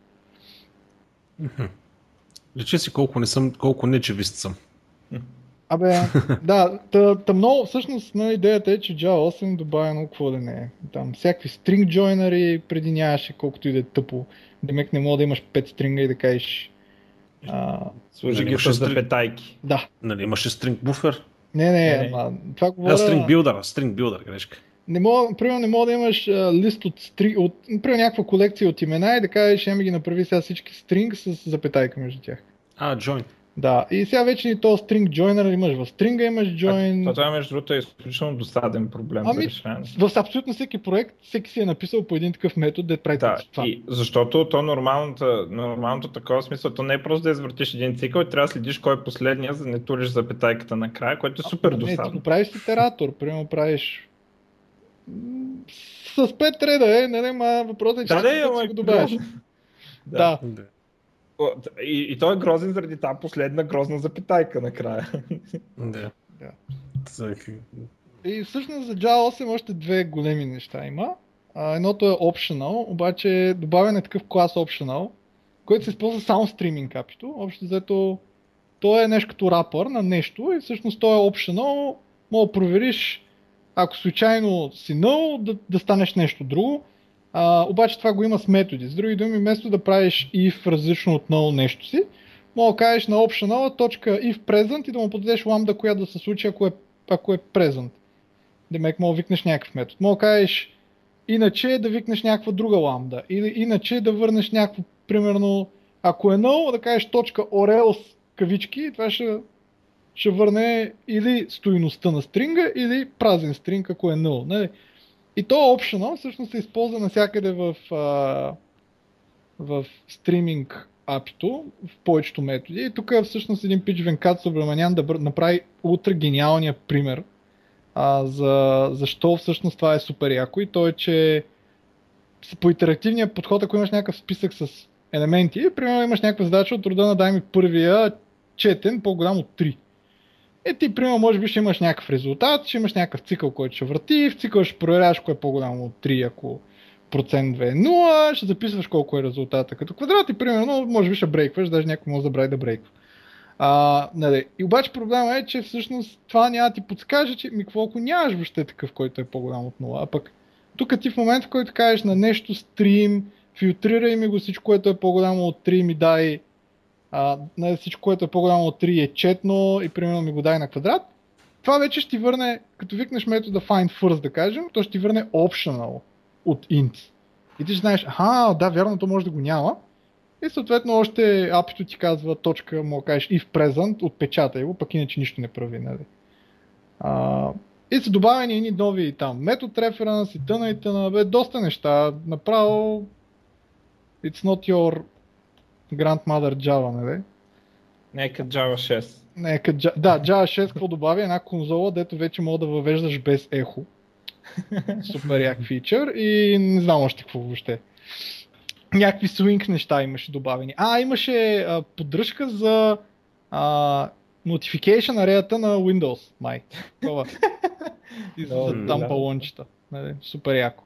Мгм. Личи си колко не съм, колко нечевист съм. Абе, да, та, та много, всъщност на идеята е, че Java осем добавя много какво да не е. Там всякакви string joinery преди нямаше, колкото и да е тъпо. Демек не мога да имаш пет стринга и да кажеш... А, Сложи Нали, ги имаше с стри- запетайки. да. Нали, имаше string buffer? Не, не, Не, не. ама, това А, говоря... string builder, string builder, грешка. Не мога, примерно не мога да имаш а, лист от стри, от, примерно някаква колекция от имена и да кажеш, ще ми ги направи сега всички стринг с запетайка между тях. А, join. Да, и сега вече и то string joiner имаш в стринга, имаш join. А, това между другото е изключително досаден проблем Ами, за решаване. В абсолютно всеки проект, всеки си е написал по един такъв метод, да прави Да, това. и защото то нормалното, нормалното такова смисъл, то не е просто да извъртиш един цикъл и трябва да следиш кой е последния, за да не туриш запетайката накрая, което е супер Не, ти досадно. го правиш с итератор, примерно правиш м, с пет реда, е, нали, ма въпросът е, че Да, ти да, си ама го добавяш. грозно. Да. Да. О, И, и той е грозен заради тази последна грозна запетайка накрая. Да. Да. Так. И всъщност за Java осем още две големи неща има. А, едното е optional, обаче добавен е такъв клас optional, който се използва само стриминг апито. Общо взето, то е нещо като рапър на нещо и всъщност то е optional, мога да провериш, ако случайно си null, да, да станеш нещо друго. А, обаче това го има с методи. С други думи, вместо да правиш if различно от null нещо си, мога да кажеш на optional точка if present и да му подадеш ламда, която да се случи, ако е, ако е present. Демек мога да викнеш някакъв метод. Мога да кажеш иначе да викнеш някаква друга ламда. Или иначе да върнеш някакво, примерно, ако е null, да кажеш точка or else кавички, това ще, ще върне или стойността на стринга, или празен стринг, ако е null. Нали? И то optional всъщност се използва навсякъде в, а, в стриминг апито, в повечето методи. И тук е всъщност един пич Венкат Субраманян да бър... направи ултра гениалния пример а, за защо всъщност това е супер яко. И то е, че по итеративния подход, ако имаш някакъв списък с елементи, примерно имаш някаква задача от рода на дай ми първия четен по-голям от три. Е, ти, примерно, може би ще имаш някакъв резултат, ще имаш някакъв цикъл, който ще върти, в цикъл ще проверяваш кое е по-голямо от три, ако процент две е нула, ще записваш колко е резултата като квадрат и, примерно, може би ще брейкваш, даже някой може да забрави да брейква. А, нали. И обаче проблема е, че всъщност това няма да ти подскаже, че ми какво ако нямаш въобще такъв, който е по-голям от нула, а пък тук ти в момента, в който кажеш на нещо стрим, филтрирай ми го всичко, което е по-голямо от три, ми дай а, на всичко, което е по-голямо от три е четно и примерно ми го дай на квадрат, това вече ще ти върне, като викнеш метода find first да кажем, то ще ти върне optional от int. И ти ще знаеш, аха, да, вярно, то може да го няма. И съответно още апито ти казва точка, мога да кажеш if present, отпечатай го, пък иначе нищо не прави. Нали? А, и са добавени едни нови там метод reference и тъна и тъна, бе, доста неща. Направо it's not your grandmother Java, нали? Нека Java шест. Нека, да, Java шест какво добави? Една конзола, дето вече мога да въвеждаш без ехо. Супер як фичър и не знам още какво въобще. Някакви swing неща имаше добавени. А, имаше а, поддръжка за а, notification ареята на Windows, май. Това. И за No, там да. балончета. Нали? Супер яко.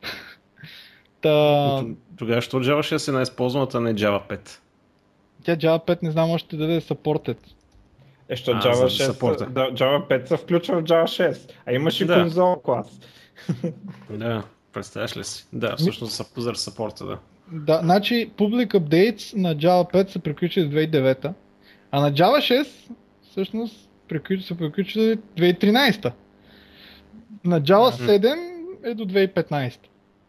Та... Тогава що Java шест е най-използваната, а не Java пет? Тя Java пет не знам още дали е supported. Е, що А, Java за шест, саппорта. да, Java пет се включва в Java шест, а имаш и Да. конзол клас. Да, представяш ли си? Да, всъщност са за саппорта, да. Да, значи Public Updates на Java пет са приключили в две хиляди и девета, а на Java шест всъщност приключи, са приключили две хиляди и тринадесета. На Java седем е до две хиляди и петнадесета.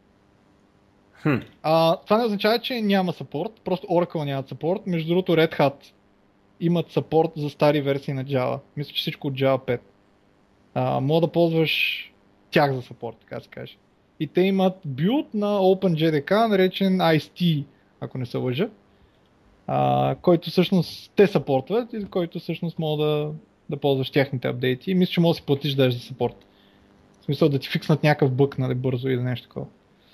Хм. А, това не означава, че няма support, просто Oracle нямат support. Между другото Red Hat имат support за стари версии на Java. Мисля, че всичко от Java пет. А, мога да ползваш тях за support, така да се каже. И те имат билд на OpenJDK, наречен ай ес ти, ако не се лъжа, а, който всъщност те съпортват и за който всъщност мога да, да ползваш тяхните апдейти. И мисля, че може да си платиш даже за support. В смисъл да ти фикснат някакъв бък, нали, бързо или нещо такова.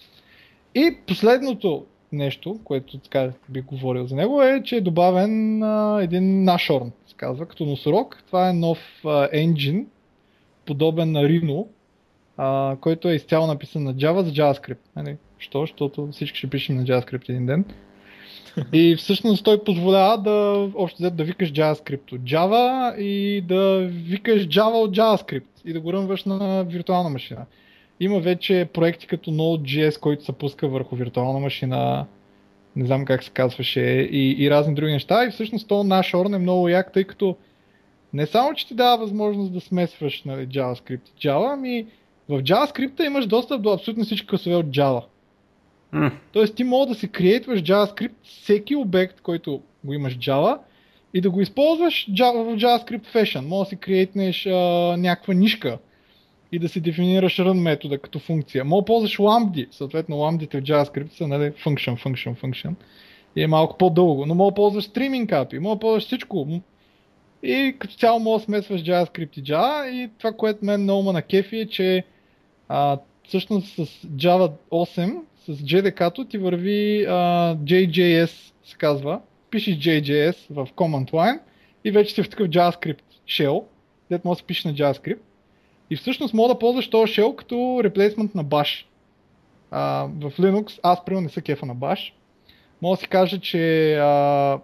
И последното нещо, което така бих говорил за него, е, че е добавен а, един Nashorn, се казва, като носорог. Това е нов а, енджин, подобен на Rhino, а, който е изцяло написан на Java за JavaScript. Нали? Що? Защото всички ще пишем на JavaScript един ден. И всъщност той позволява да, общо взето, да викаш JavaScript от Java и да викаш Java от JavaScript и да го рънваш на виртуална машина. Има вече проекти като Node.js, който се пуска върху виртуална машина, не знам как се казваше, и, и разни други неща. И всъщност този Nashorn е много як, тъй като не само, че ти дава възможност да смесваш, нали, JavaScript и Java, ами в JavaScript имаш достъп до абсолютно всички класове от Java. М. Тоест ти мога да си креатваш JavaScript всеки обект, който го имаш в Java и да го използваш Java, в JavaScript fashion. Мога да си креатнеш а, някаква нишка и да си дефинираш run метода като функция. Мога да ползваш ламди, съответно ламдите в JavaScript са, нали, function, function, function и е малко по-дълго, но мога да ползваш стриминг апи, мога да ползваш всичко. И като цяло мога да смесваш JavaScript и Java и това, което мен много ме накефи е, че а, всъщност с Java осем, с джей ди кей-то ти върви а, джей джей ес се казва, пишеш джей джей ес в command line и вече си в такъв JavaScript shell, дето може да се пише на JavaScript и всъщност мога да ползваш този shell като replacement на Bash. А, в Linux аз примерно не са кефа на Bash. Мога да си кажа, че а,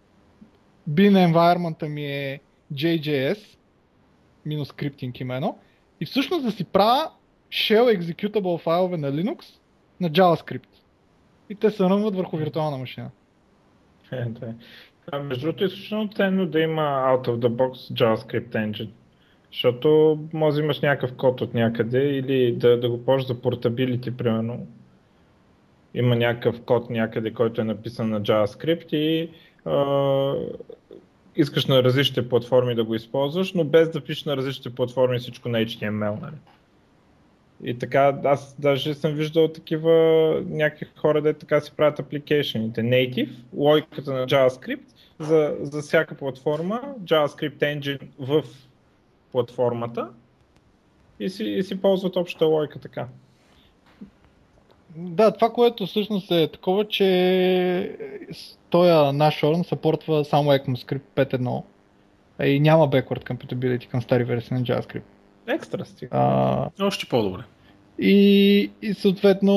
bin environment ми е джей джей ес минус scripting именно и всъщност да си правя shell executable файлове на Linux на JavaScript. И те се рънват върху виртуална машина. Е, да. А, между другото е изключително ценно да има out of the box JavaScript engine. Защото може да имаш някакъв код от някъде или да, да го ползваш за портабилити, примерно. Има някакъв код някъде, който е написан на JavaScript и а, искаш на различните платформи да го използваш, но без да пишеш на различните платформи всичко на Ейч Ти Ем Ел. Нали? И така, аз даже съм виждал такива някакви хора, де така си правят апликейшените. Native, логиката на JavaScript за, за всяка платформа, JavaScript Engine в платформата и си, и си ползват общата логика така. Да, това, което всъщност е такова, че този наш Orn съпортва само ECMAScript пет точка едно и няма backward compatibility към стари версии на JavaScript. Екстра стига. А, Още по-добре. и, и съответно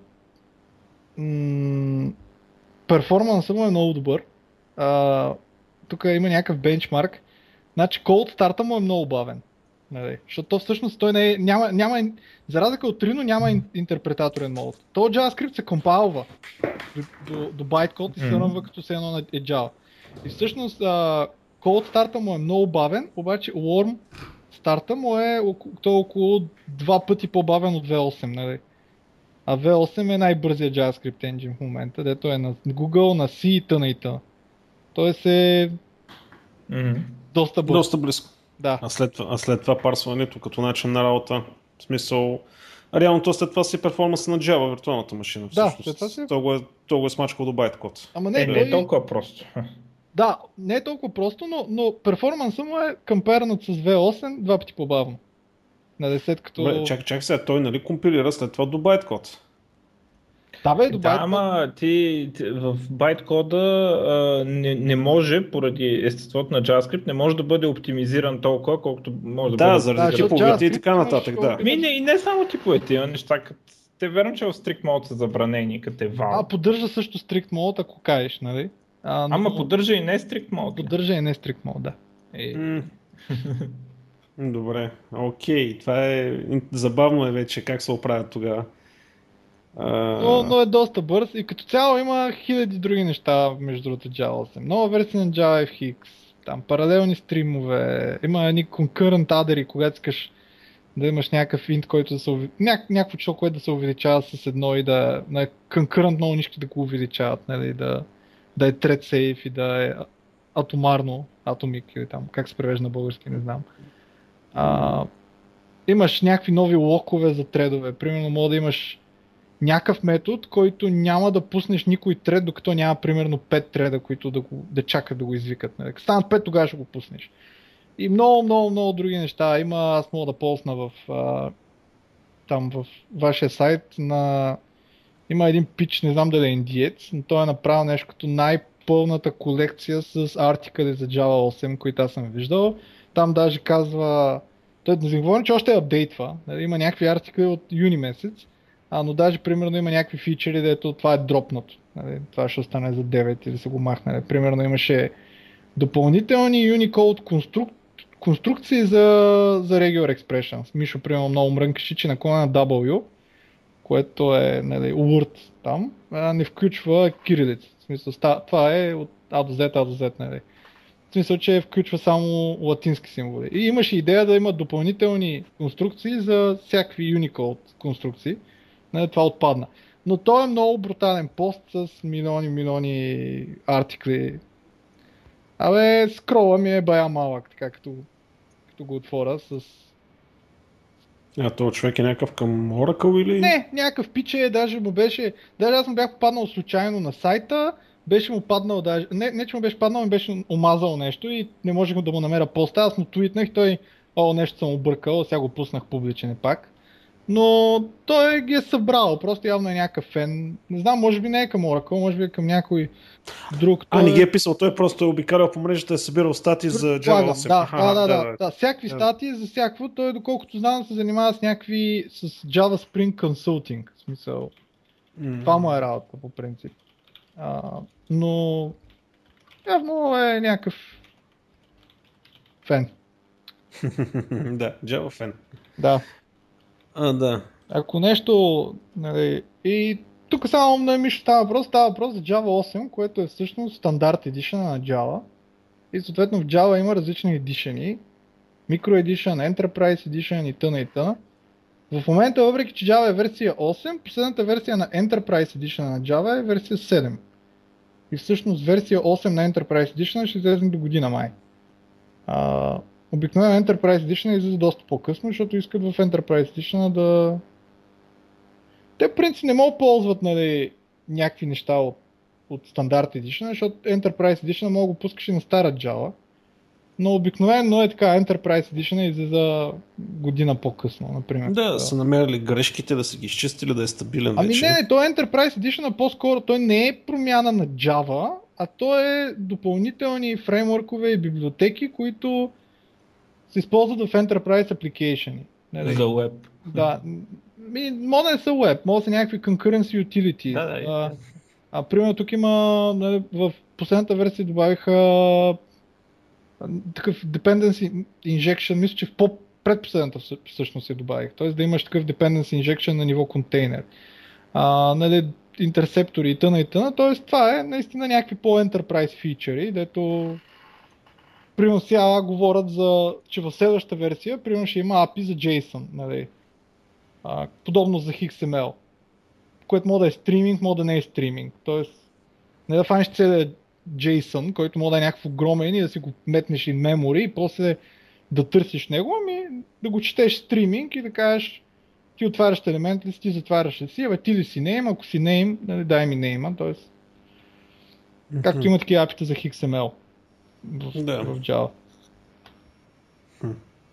м- перформансът му е много добър. А, тук има някакъв бенчмарк. Значи cold старта му е много бавен. Нали? Защото всъщност той не е, няма, няма, за разлика от Rhino няма ин, интерпретаторен мод. То JavaScript се компайлва до, до, до bytecode и се рънва като се едно на е Java. И всъщност а, cold старта му е много бавен, обаче Worm старта му е той е около два пъти по-бавен от ви осем. Нали? А ви осем е най-бързият JavaScript engine в момента, дето е на Google, на C и т.н. и т.н. Тоест е Mm-hmm. доста бърз. Доста близко. Да. А след, а след това парсването като начин на работа, в смисъл, реално то след това си перформанса на Java, виртуалната машина. Да, всъщност. след това си... То го е, то го е смачкал до байткод. Ама не, Е, той... не е толкова просто. Да, не е толкова просто, но, но перформанса му е компарнат с ви осем два пъти по-бавно. На десет като... Добре, чакай, чакай сега, той нали компилира след това до байткод. Да, бе, до Да, bytecode. ама ти, ти в байткода а, не, не може, поради естеството на JavaScript, не може да бъде оптимизиран толкова, колкото може да, Да, бъде. заради защото типовете и JavaScript така нататък, имаш- да. Ми, не, и не само типовете, има неща, като те верно, че в Strict Mode са забранени, като е вал. А, поддържа също strict mode, ако кажеш, нали? А, но... Ама поддържа и не Strict Mode. Поддържа и не strict mode, да. Е, М. Добре, окей, това е ин- забавно е вече как се оправят тогава. А, Но, но е доста бърз и като цяло има хиляди други неща между другото Java осем. Нова версия на JavaFX, там паралелни стримове, има едни concurrent адери, когато искаш да имаш някакъв int, който да се уви... Ня... някакво число, което да се увеличава с едно и да на concurrent много нишки да го увеличават, нали, да, да е thread safe и да е атомарно, atomic или там, как се превежда на български, не знам. А, имаш някакви нови локове за тредове, примерно може да имаш някакъв метод, който няма да пуснеш никой тред, докато няма примерно пет треда, които да, го, да чакат да го извикат. Нали. Като станат пет, тогава ще го пуснеш. И много, много, много други неща. Има, аз мога да ползна в а, там в вашия сайт на... Има един пич, не знам дали е индиец, но той е направил нещо като най-пълната колекция с артикъли за Java осем, които аз съм виждал. Там даже казва... Той не говорим, че още е апдейтва. Нали. Има някакви артикъли от юни месец. А, но даже примерно има някакви фичери, дето това е дропнато. Нали? Това ще остане за девет или са го махнали. Примерно имаше допълнителни Unicode конструк... конструкции за, за Regular Expressions. Мишо, примерно, много мрънкаши, че наклона на W, което е нали, Word там, а не включва кирилица. В смисъл, това е от А до Z, А до Z. Нали? В смисъл, че включва само латински символи. И имаше идея да има допълнителни конструкции за всякакви Unicode конструкции. Не, това отпадна. Но той е много брутален пост с милиони, милиони артикли. Абе, скрола ми е бая малък, така като, като го отворя с... А този човек е някакъв към Oracle или? Не, някакъв пиче, даже му беше... Даже аз му бях попаднал случайно на сайта, беше му паднал даже... Не, не че му беше паднал, ми беше омазал нещо и не можех да му намеря поста. Аз му твитнах, той... О, нещо съм объркал, сега го пуснах публичен пак. Но той ги е събрал, просто явно е някакъв фен. Не знам, може би не е към Oracle, може би е към някой друг. А, не ги е писал, той просто е обикалял по мрежата, е събирал статии за Java осем. Да, Аха, да, да, да, да, да, всякакви да. статии за всякакво. Той, доколкото знам, се занимава с някакви с Java Spring Consulting. В смисъл, М. това му е работа по принцип. А, но явно е някакъв фен. Да, Java фен. Да. А, да. Ако нещо, нали, и тук само на Мишо става въпрос, става въпрос за Java осем, което е всъщност стандарт edition на Java. И съответно в Java има различни edition, Micro Edition, Enterprise Edition и т.н. и т.н. В момента, въпреки че Java е версия осем, последната версия на Enterprise Edition на Java е версия седем. И всъщност версия осем на Enterprise Edition ще излезе до година май. А, обикновено Enterprise Edition излезе доста по-късно, защото искат в Enterprise Edition да... Те в принцип не могат да ползват, нали, някакви неща от, от стандарт Edition, защото Enterprise Edition мога да го пускаш и на стара Java. Но обикновено е така, Enterprise Edition излиза година по-късно, например. Да, да са намерили грешките, да са ги изчистили, да е стабилен ами вече. Ами не, не, той Enterprise Edition по-скоро, той не е промяна на Java, а то е допълнителни фреймворкове и библиотеки, които се използват в Enterprise Application. За web. Да, може да не са web, може да са някакви concurrency utilities. Да, да, а, а примерно тук има, нали, в последната версия добавиха такъв dependency injection, мисля, че в по-предпоследната всъщност се добавих. Т.е. да имаш такъв dependency injection на ниво контейнер. А, нали, интерсептори и т.н. и т.н. Т.е. това е наистина някакви по-enterprise фичъри, дето примерно сега говорят за, че в следващата версия примерно ще има ей пи ай за JSON, нали. А, подобно за икс ем ел, което може да е стриминг, може да не е стриминг. Т.е. не да фанеш целият JSON, който може да е някакъв огромен и да си го метнеш in memory и после да търсиш него, ами да го четеш стриминг и да кажеш ти отваряш елемент ли си, ти затваряш ли си, абе ти ли си name, ако си name, нали, дай ми name, т.е. Mm-hmm. Както има такива апита за икс ем ел в, да. в Java. Хм.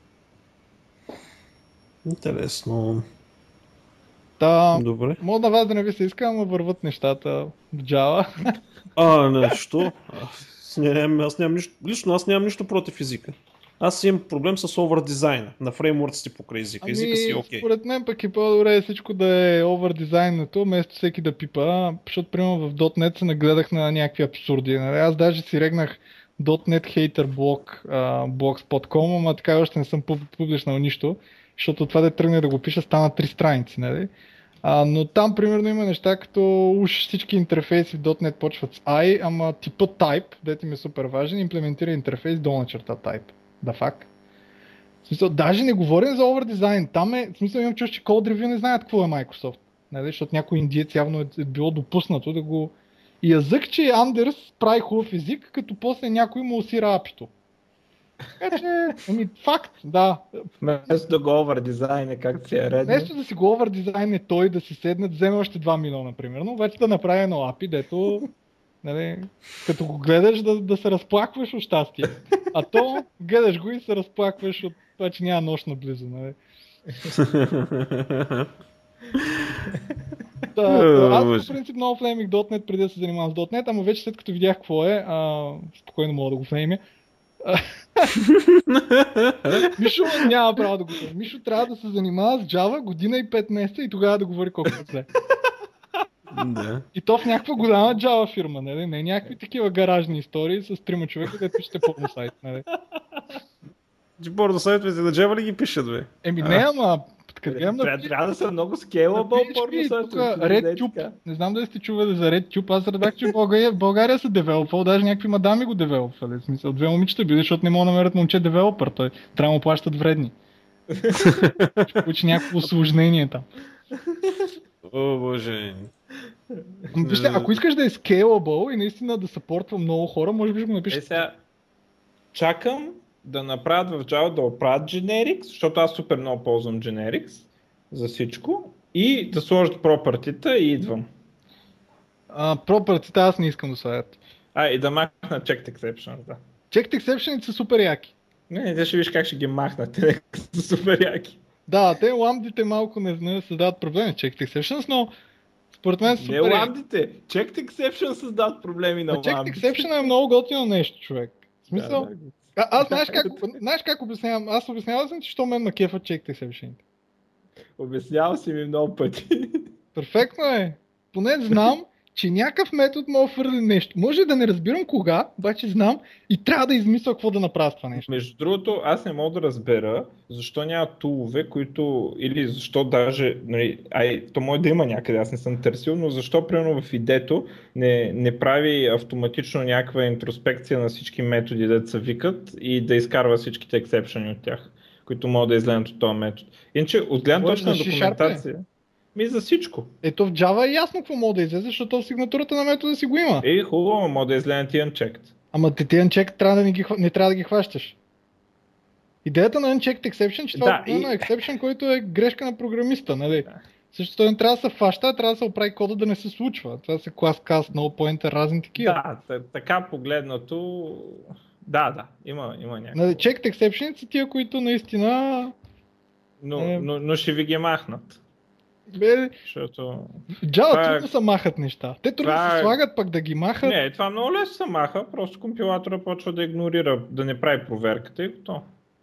Интересно. Та, добре. мога на вас да не ви се иска, ама върват нещата в Java. А, нещо. Аз нямам, аз нямам нищо, лично аз нямам нищо против езика. Аз имам проблем с овър дизайна на фреймворците покрай езика. Ами, езика си е окей. Според мен пък е по-добре всичко да е овър дизайнато, вместо всеки да пипа, защото примерно в .дот нет се нагледах на някакви абсурди. Нали? Аз даже си регнах .дот нет Hater Blog, uh, blogspot точка ком, ама така още не съм публичнал нищо, защото това да тръгне да го пиша стана три страници. Нали? А, но там примерно има неща като уж всички интерфейси в .дот нет почват с I, ама типа type, дето ми е супер важен, имплементира интерфейс долна черта type. Да факт. В смисъл, даже не говорим за овърдизайн. Там е, в смисъл имам чувство, че Code Review не знаят какво е Microsoft. Нали? Защото някой индиец явно е, е било допуснато да го... И язък, че Андерс прави хубав език, като после някой му усира апито. Така че, ами факт, да. Вместо да го овърдизайне, както си е редно. Вместо да си го овърдизайне той, да си седне, да вземе още два милиона, примерно, вече да направи едно апи, дето, нали, като го гледаш да, да се разплакваш от щастие. А то, гледаш го и се разплакваш от това, че няма нощ наблизо, нали. Да, аз по принцип много флеймих .дот нет преди да се занимавам с .дот нет, ама вече след като видях какво е, а, спокойно мога да го флеймя. Мишо няма право да го флеймя. Мишо трябва да се занимава с Java година и пет месеца и тогава да говори колко е. Да. И то в някаква голяма Java фирма, нали? Не някакви такива гаражни истории с трима човека, където пишете порно сайт, нали? Че порно сайтовете на Java ли ги пишат, бе? Еми не, ама гледам на... Трябва да са много скейлабъл порно сайтове. RedTube, не знам дали сте чували за RedTube, аз радах, че в България, в България са девелопъл, даже някакви мадами го девелопвали. В смисъл, две момичета били, защото не могат да намерят момче девелопър, той трябва да му плащат вредни. Ще получи някакво усложнение там. О, боже. Вижте, ако искаш да е scalable и наистина да съпортва много хора, може би ще го напишеш. Е, сега, чакам да направят в Java да оправят generics, защото аз супер много ползвам generics за всичко и да сложат property-та и идвам. А, property-та аз не искам да слагат. А, и да махна checked exceptions, да. Checked exceptions са супер яки. Не, те ще виж как ще ги махнат, те са супер яки. Да, те ламдите малко не знаят, създават проблеми с checked exceptions, но според мен супер. Не ламдите, checked exceptions създават проблеми на ламдите. Checked exception е много готино нещо, човек. В смисъл, да, да. А, аз знаеш как, знаеш как обяснявам? Аз обяснявам съм, че що мен на кефа checked exception. Обяснявал си ми много пъти. Перфектно е. Поне знам, че някакъв метод мога да хвърли нещо. Може да не разбирам кога, обаче знам и трябва да измисля какво да направя това нещо. Между другото, аз не мога да разбера защо няма тулове, които, или защо даже, нали, ай, то може да има някъде, аз не съм търсил, но защо примерно в идето не, не прави автоматично някаква интроспекция на всички методи да се викат и да изкарва всичките ексепшени от тях, които могат да излезнат от този метод. Иначе от гледна точка на документация, ми за всичко. Ето в Java е ясно какво мога да излезе, защото в сигнатурата на метода си го има. Е, хубаво, мога да излезнат и unchecked. Ама те ти unchecked трябва да не, ги, не трябва да ги хващаш. Идеята на unchecked exception, че това Да, е и... exception, който е грешка на програмиста, нали? Да. Също той не трябва да се фаща, трябва да се оправи кода да не се случва. Това се клас cast, null pointer, разни такива. Да, така погледнато, да, да, има, има някакво. Нали, checked exception са тия, които наистина... Но, е... но, но ще ви ги махнат. Бе, Защото... Java това... трудно се махат неща. Те трудно това... се слагат, пък да ги махат. Не, това много лесно се маха, просто компилатора почва да игнорира, да не прави проверката и готово.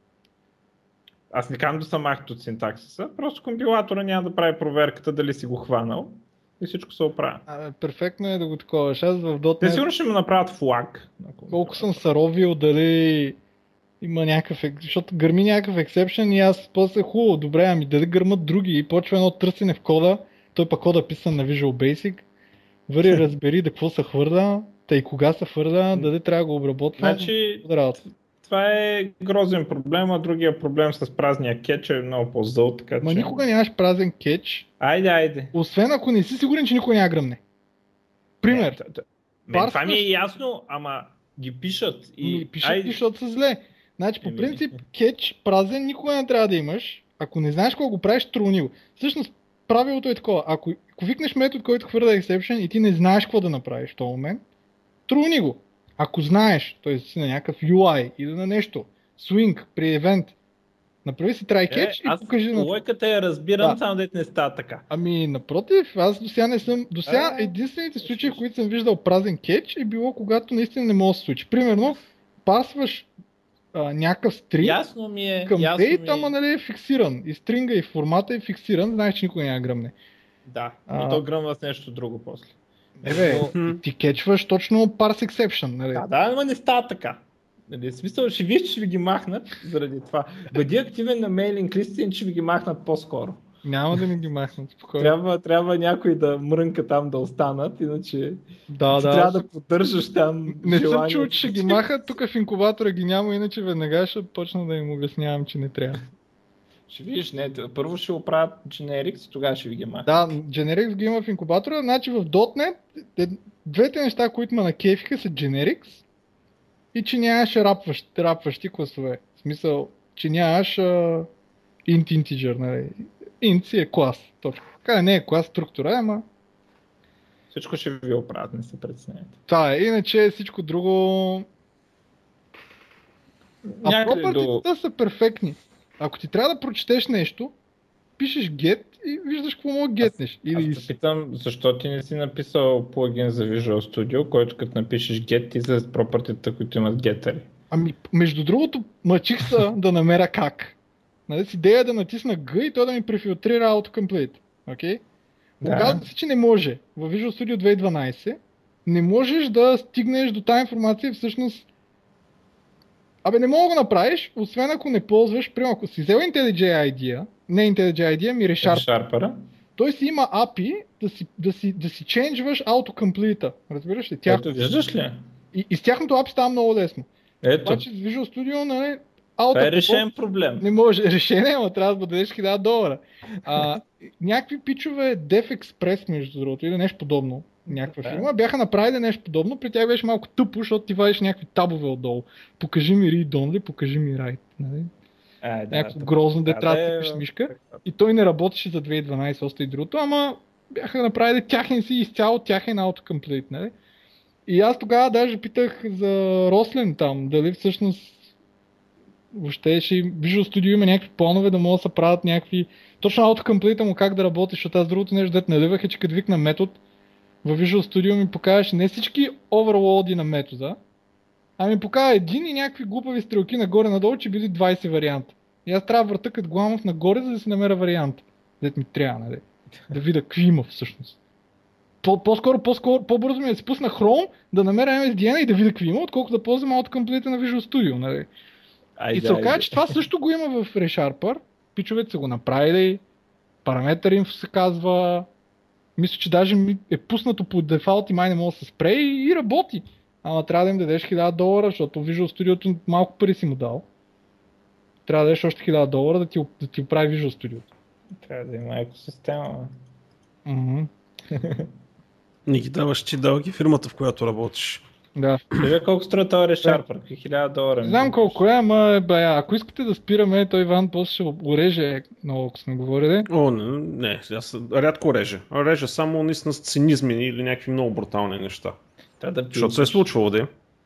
Аз не казвам да се махат от синтаксиса, просто компилатора няма да прави проверката дали си го хванал и всичко се оправя. А, перфектно е да го таковаш. Аз в .NET... Те сигурно ще му направят флаг. Колко съм саровил, дали има някакъв, защото гърми някакъв ексепшън и аз после хубаво, добре, ами да гърмат други и почва едно търсене в кода, той пък кода е писан на Visual Basic, вари разбери да какво се хвърля, тъй кога се хвърля, да трябва да го обработва. Значи, това е грозен проблем, а другия проблем с празния кетч е много по-зъл, така че... Ма никога нямаш празен кетч, айде, айде. Освен ако не си сигурен, че никой няма гръмне. Пример. Не, да, да. Мен, това ми е ясно, ама ги пишат и... Ми, пишат ги, защото са зле. Значи по принцип кетч празен никога не трябва да имаш. Ако не знаеш какво го правиш, труни го. Всъщност правилото е такова. Ако, ако викнеш метод, който хвърля exception и ти не знаеш какво да направиш в този момент, труни го. Ако знаеш, т.е. си на някакъв ю ай или на нещо, swing при евент, направи си try catch е, и покажи на... Лойката я разбирам, да. Само дете не става така. Ами напротив, аз до сега не съм... До сега единствените случаи, в които съм виждал празен кетч е било когато наистина не може да се случи. Примерно, пасваш а, някакъв стринг ясно ми е, към ясно date, ми... ама нали е фиксиран. И стринга и формата е фиксиран, знаеш, че никой няма гръмне. Да, но а... то гръмва с нещо друго после. Не бе, но... ти кетчваш точно parse exception, нали? Да, да, но не става така. Нали, в смисъл, ще виж, че ще ви ги махнат заради това. Бъди активен на мейлинг листи, че ви ги махнат по-скоро. Няма да ни ги махнат, спокойно. Трябва, трябва някой да мрънка там да останат, иначе да, да, трябва да поддържаш там. Не съм чул, че ще ги махат, тук в инкубатора ги няма, иначе веднага ще почна да им обяснявам, че не трябва. Ще видиш, не, първо ще оправят Generics и тогава ще ви ги махат. Да, Generics ги има в инкубатора, значи в .NET двете неща, които ме накефиха са Generics и че нямаш рапващи, рапващи класове. В смисъл, че нямаш uh, int integer, нали? Int си е клас, точно. Така не е клас, структура, ама... Всичко ще ви оправят, не се притеснявайте. Това е, иначе всичко друго... А пропъртите до... са перфектни. Ако ти трябва да прочетеш нещо, пишеш get и виждаш какво мога гетнеш. Или... Аз те питам, защо ти не си написал плагин за Visual Studio, който като напишеш get и за пропъртите, които имат гетъри? Ами, между другото, мъчих се да намеря как. Нали, с идея да натисна G и той да ми префилтрира autocomplete. Okay? Да. Оказва се, че не може. В Visual Studio две хиляди и дванадесет не можеш да стигнеш до тази информация всъщност. Абе, не мога да го направиш, освен ако не ползваш, примерно ако си взел IntelliJ ай ди, не IntelliJ ай ди, ами ReSharper, той си има ей пи ай да си, да си, да си ченджваш autocomplete. Разбираш ли? Тях... Ето, виждаш ли? И, и с тяхното ей пи ай става много лесно. Ето. Обаче с Visual Studio, нали, това е решен проблем. Не може решение, но трябва да дадеш хиляда долара. А, някакви пичове Dev Express, между другото, или нещо подобно, някаква да. фирма, бяха направили нещо подобно, при тях беше малко тъпо, защото ти вадиш някакви табове отдолу. Покажи ми read only, покажи ми write. Нали? А, да, някакво да, грозно, да, де трябва да, да цепиш мишка. И той не работеше за две хиляди и дванадесет, още и другото, ама бяха направили тяхен си изцяло тяхен autocomplete. Нали? И аз тогава даже питах за Рослен там, дали всъщност въобще ще Visual Studio има някакви планове да могат да се правят някакви... Точно autocomplete му как да работи, защото аз другото нещо, дето наливах е, че като викна метод, в Visual Studio ми покажеш не всички overload на метода, а ми покажа един и някакви глупави стрелки нагоре-надолу, че били двадесет варианта. И аз трябва да върта като гламов нагоре, за да си намеря вариант. Дето ми трябва, нали? Да видя какви има всъщност. По- по-скоро, по-скоро, по-бързо ми е да си пусна Chrome, да намеря ем ес ди ен и да видя какво има, отколкото да ползвам autocomplete на Visual Studio. Нали? Айде, И се оказа, айде. че това също го има в ReSharper. Пичовете са го направили. Параметър инфо се казва. Мисля, че даже ми е пуснато по дефалт и май не мога да се спре и, и работи. Ама трябва да им дадеш хиляда долара, защото Visual Studio малко пари си му дал. Трябва да дадеш още хиляда долара да ти, да ти оправи Visual Studio. Трябва да има екосистема. Mm-hmm. Не ги даваш ти дълги фирмата, в която работиш. Да. Вие колко струва този ReSharper? хиляда долара. Не знам колко е, ама бая, ако искате да спираме, той Иван после ще го реже много, ако сме говорили. О, не, не, аз рядко реже. Реже само наистина с цинизми или някакви много брутални неща. Да, да Защото се е случвало, да.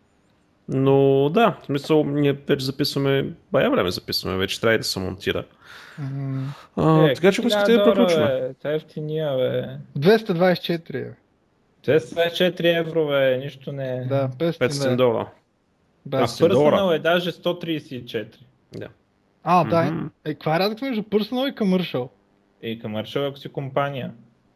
Но да, в смисъл, ние вече записваме, бая време записваме, вече трябва и да се монтира. Mm. А, Е, така че ако искате да приключваме. Това е ефтиния, бе. двеста двадесет и четири. Бе. двеста двадесет и четири евро, бе, нищо не е. Да, петстотин долара. А петстотин. Personal е даже сто тридесет и четири. Да. А, да. Мгм. Е, каква е разлика между Personal и Commercial? И Commercial, ако си компания.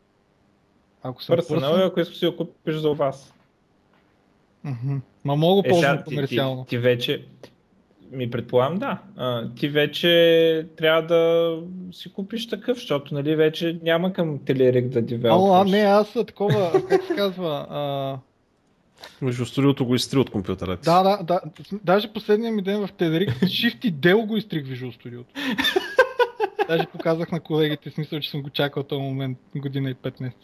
Ако съм Personal е, ако искаш си го купиш за вас. Мгм. Ма мога Е, ползвам сега ти, ти, комерциално. ти вече, ми предполагам, да. А, ти вече трябва да си купиш такъв, защото нали вече няма към Telerik да Ало, а девелопваш. не, аз съм такова, как се казва, а, Между студиото го изтри от компютъра. ти. да, да, да, даже последния ми ден в Telerik Shift и Del го изтрих Visual Studio. Даже показах на колегите, в смисъл, че съм го чакал този момент година и пет месеца.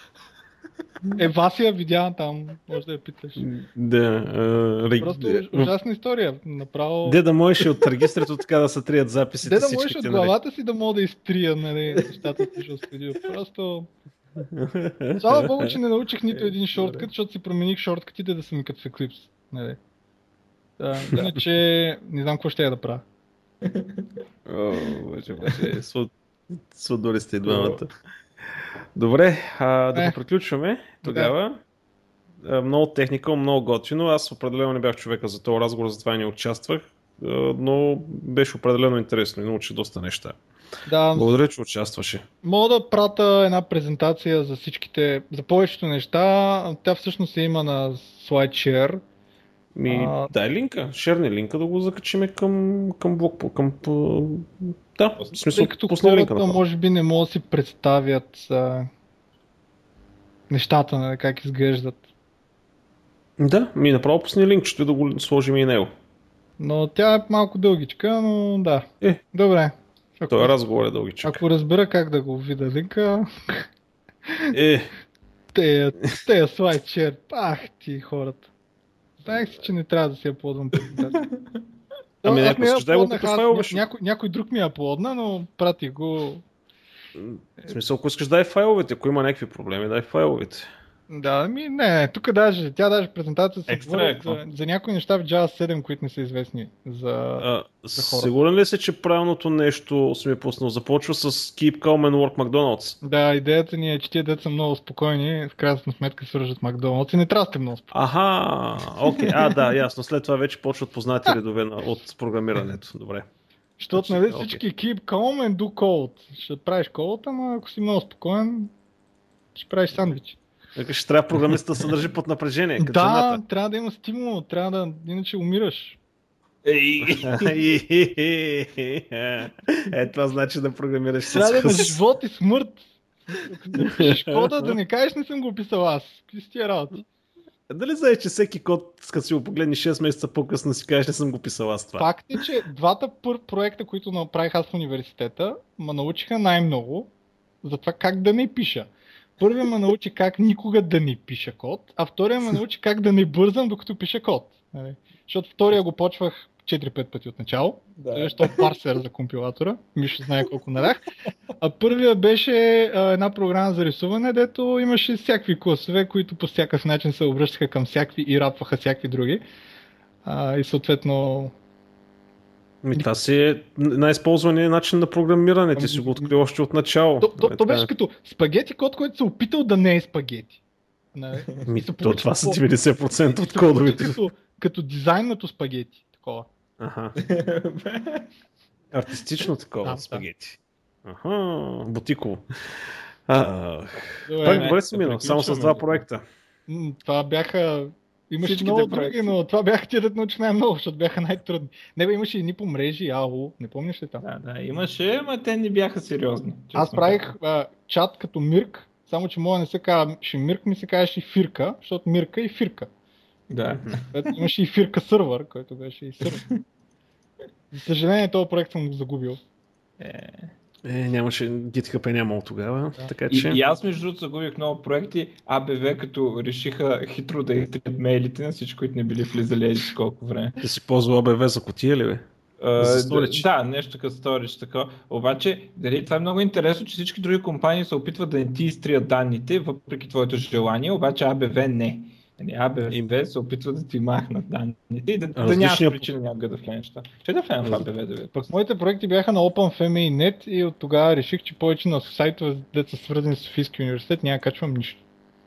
Е, Васия видя там, може да я питаш. Да, а, реги- Просто де- ужасна история, направо... Де да можеш и от регистрето така да се трият записите Де да можеш всичките, от нали? главата си да мога да изтрия, нали, нещата от Visual Studio. Просто... Слава Богу, че не научих нито един шорткът, защото си промених шорткатите да са ми като в Eclipse. Нали. Да, иначе не знам какво ще я да правя. О, боже, боже, сво- сводоли сте и двамата. Добре, а, да Е. го приключваме тогава. А, много техника, много готино. Аз определено не бях човека за този разговор, затова и не участвах, а, но беше определено интересно и научих доста неща. Да, Благодаря, че участваше. мога да пратя една презентация за всичките, за повечето неща. Тя всъщност се има на SlideShare. Ми, А- дай линка, шерни линка да го закачиме към, към блог, към... по- Да, в смисъл, Тъй като пусни линка хората направо. може би не могат да си представят а, нещата, нали, как изглеждат. Да, ми направо пусни линк, че да го сложим и него. Но тя е малко дългичка, но да. Е. Добре. Ако, Той разговор е дългичък. ако разбера как да го видя линка, Е, те, те SlideShare, пах ти хората. Знаех си, че не трябва да си я ползвам презентация. Ами, Аз ако не я искаш, дай го аплоднах, като аз- файл, ня- беше. някой, някой друг ми я аплодна, но пратих го. в смисъл, ако искаш дай файловете, ако има някакви проблеми, дай файловете. Да, ми не, тук даже, тя даже презентация се Екстра говори е, какво? за, за някои неща в Java седем, които не са известни. За... А, хората. сигурен ли си, че правилното нещо си ми е пуснал? Започва с Keep Calm and Work McDonald's. Да, идеята ни е, че тия деца са много спокойни, в крайна сметка свържат Макдоналдс и не трябва да сте много спокойни. Аха, окей, а да, ясно. След това вече почват познати редове на- от програмирането. Добре. Защото Значи, нали окей. всички keep calm and do code. Ще правиш код, ама ако си много спокоен, ще правиш сандвич. Така ще трябва програмистът да се държи под напрежение. Като Да, жената. трябва да има стимул, трябва да, иначе умираш. Е, това значи да програмираш с Трябва да има с- живот и смърт. Като пишеш кода, да не кажеш не съм го писал аз. Какви си тия работи? Дали знаеш, че всеки код, като си го погледнеш шест месеца по-късно, си кажеш, не съм го писал аз това. Факт е, че двата пър проекта, които направих аз в университета, ме научиха най-много за това как да не пиша. Първия ме научи как никога да не пиша код, а втория ме научи как да не бързам докато пиша код. Нали? Защото втория го почвах четири-пет пъти от начало, Да. защото парсер за компилатора, Мишо знае колко налях. А първия беше а, една програма за рисуване, дето имаше всякакви класове, които по всякакъв начин се обръщаха към всякакви и рапваха всякакви други. А, и съответно... Ми, това си е най-използваният начин на програмиране. Ти си го открил още от начало. То, то, Нали, то така беше е. като спагети код, който се опитал да не е спагети. Нали? Ми, И се то, получи това са по- деветдесет процента и от се получи кодовете. Като, като дизайнато спагети. Такова. Аха. Артистично такова Да, да. спагети. Аха, бутиково. А, Добре, пак не, добре си да минал, само с приключваме. два проекта. м, това бяха... Имаше Всичките много проекти. други, но това бяха тия да научих най-много, защото бяха най-трудни. Не бе, имаше едни по мрежи, АО, не помниш ли там? Да, да, имаше, ама те не бяха сериозни. Аз честно правих казано. а, чат като Мирк, само че моя не се казва Мирк, ми се казваше и Фирка, защото Мирка и Фирка. Да. Ето, имаше и Фирка сървър, който беше и сървър. За съжаление, този проект съм го загубил. Е. Е, нямаше, GitHub е нямало тогава, Да. така И, че... и аз между другото загубих много проекти, АБВ като решиха хитро да изтрият мейлите на всички, които не били влизали еди си колко време. Ти си ползвал А Б В за кутия ли бе? А, За да, storage. да, нещо като storage така. Обаче, дали това е много интересно, че всички други компании се опитват да не ти изтрият данните, въпреки твоето желание, обаче АБВ не. Нали, АБВ се опитва да ти махнат данните и да, да нямаш Различния- причина някога да влезеш. Че да влезем в АБВ да видя. Пък моите проекти бяха на OpenFMI.net и от тогава реших, че повече на сайтове, деца свързани с Софийския университет, няма да качвам нищо.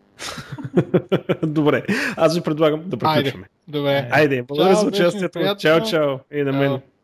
Добре, аз ви предлагам да приключваме. Добре. Айде, благодаря Чао, за беше ми участието. приятно. Чао, чао. И на мен. Чао.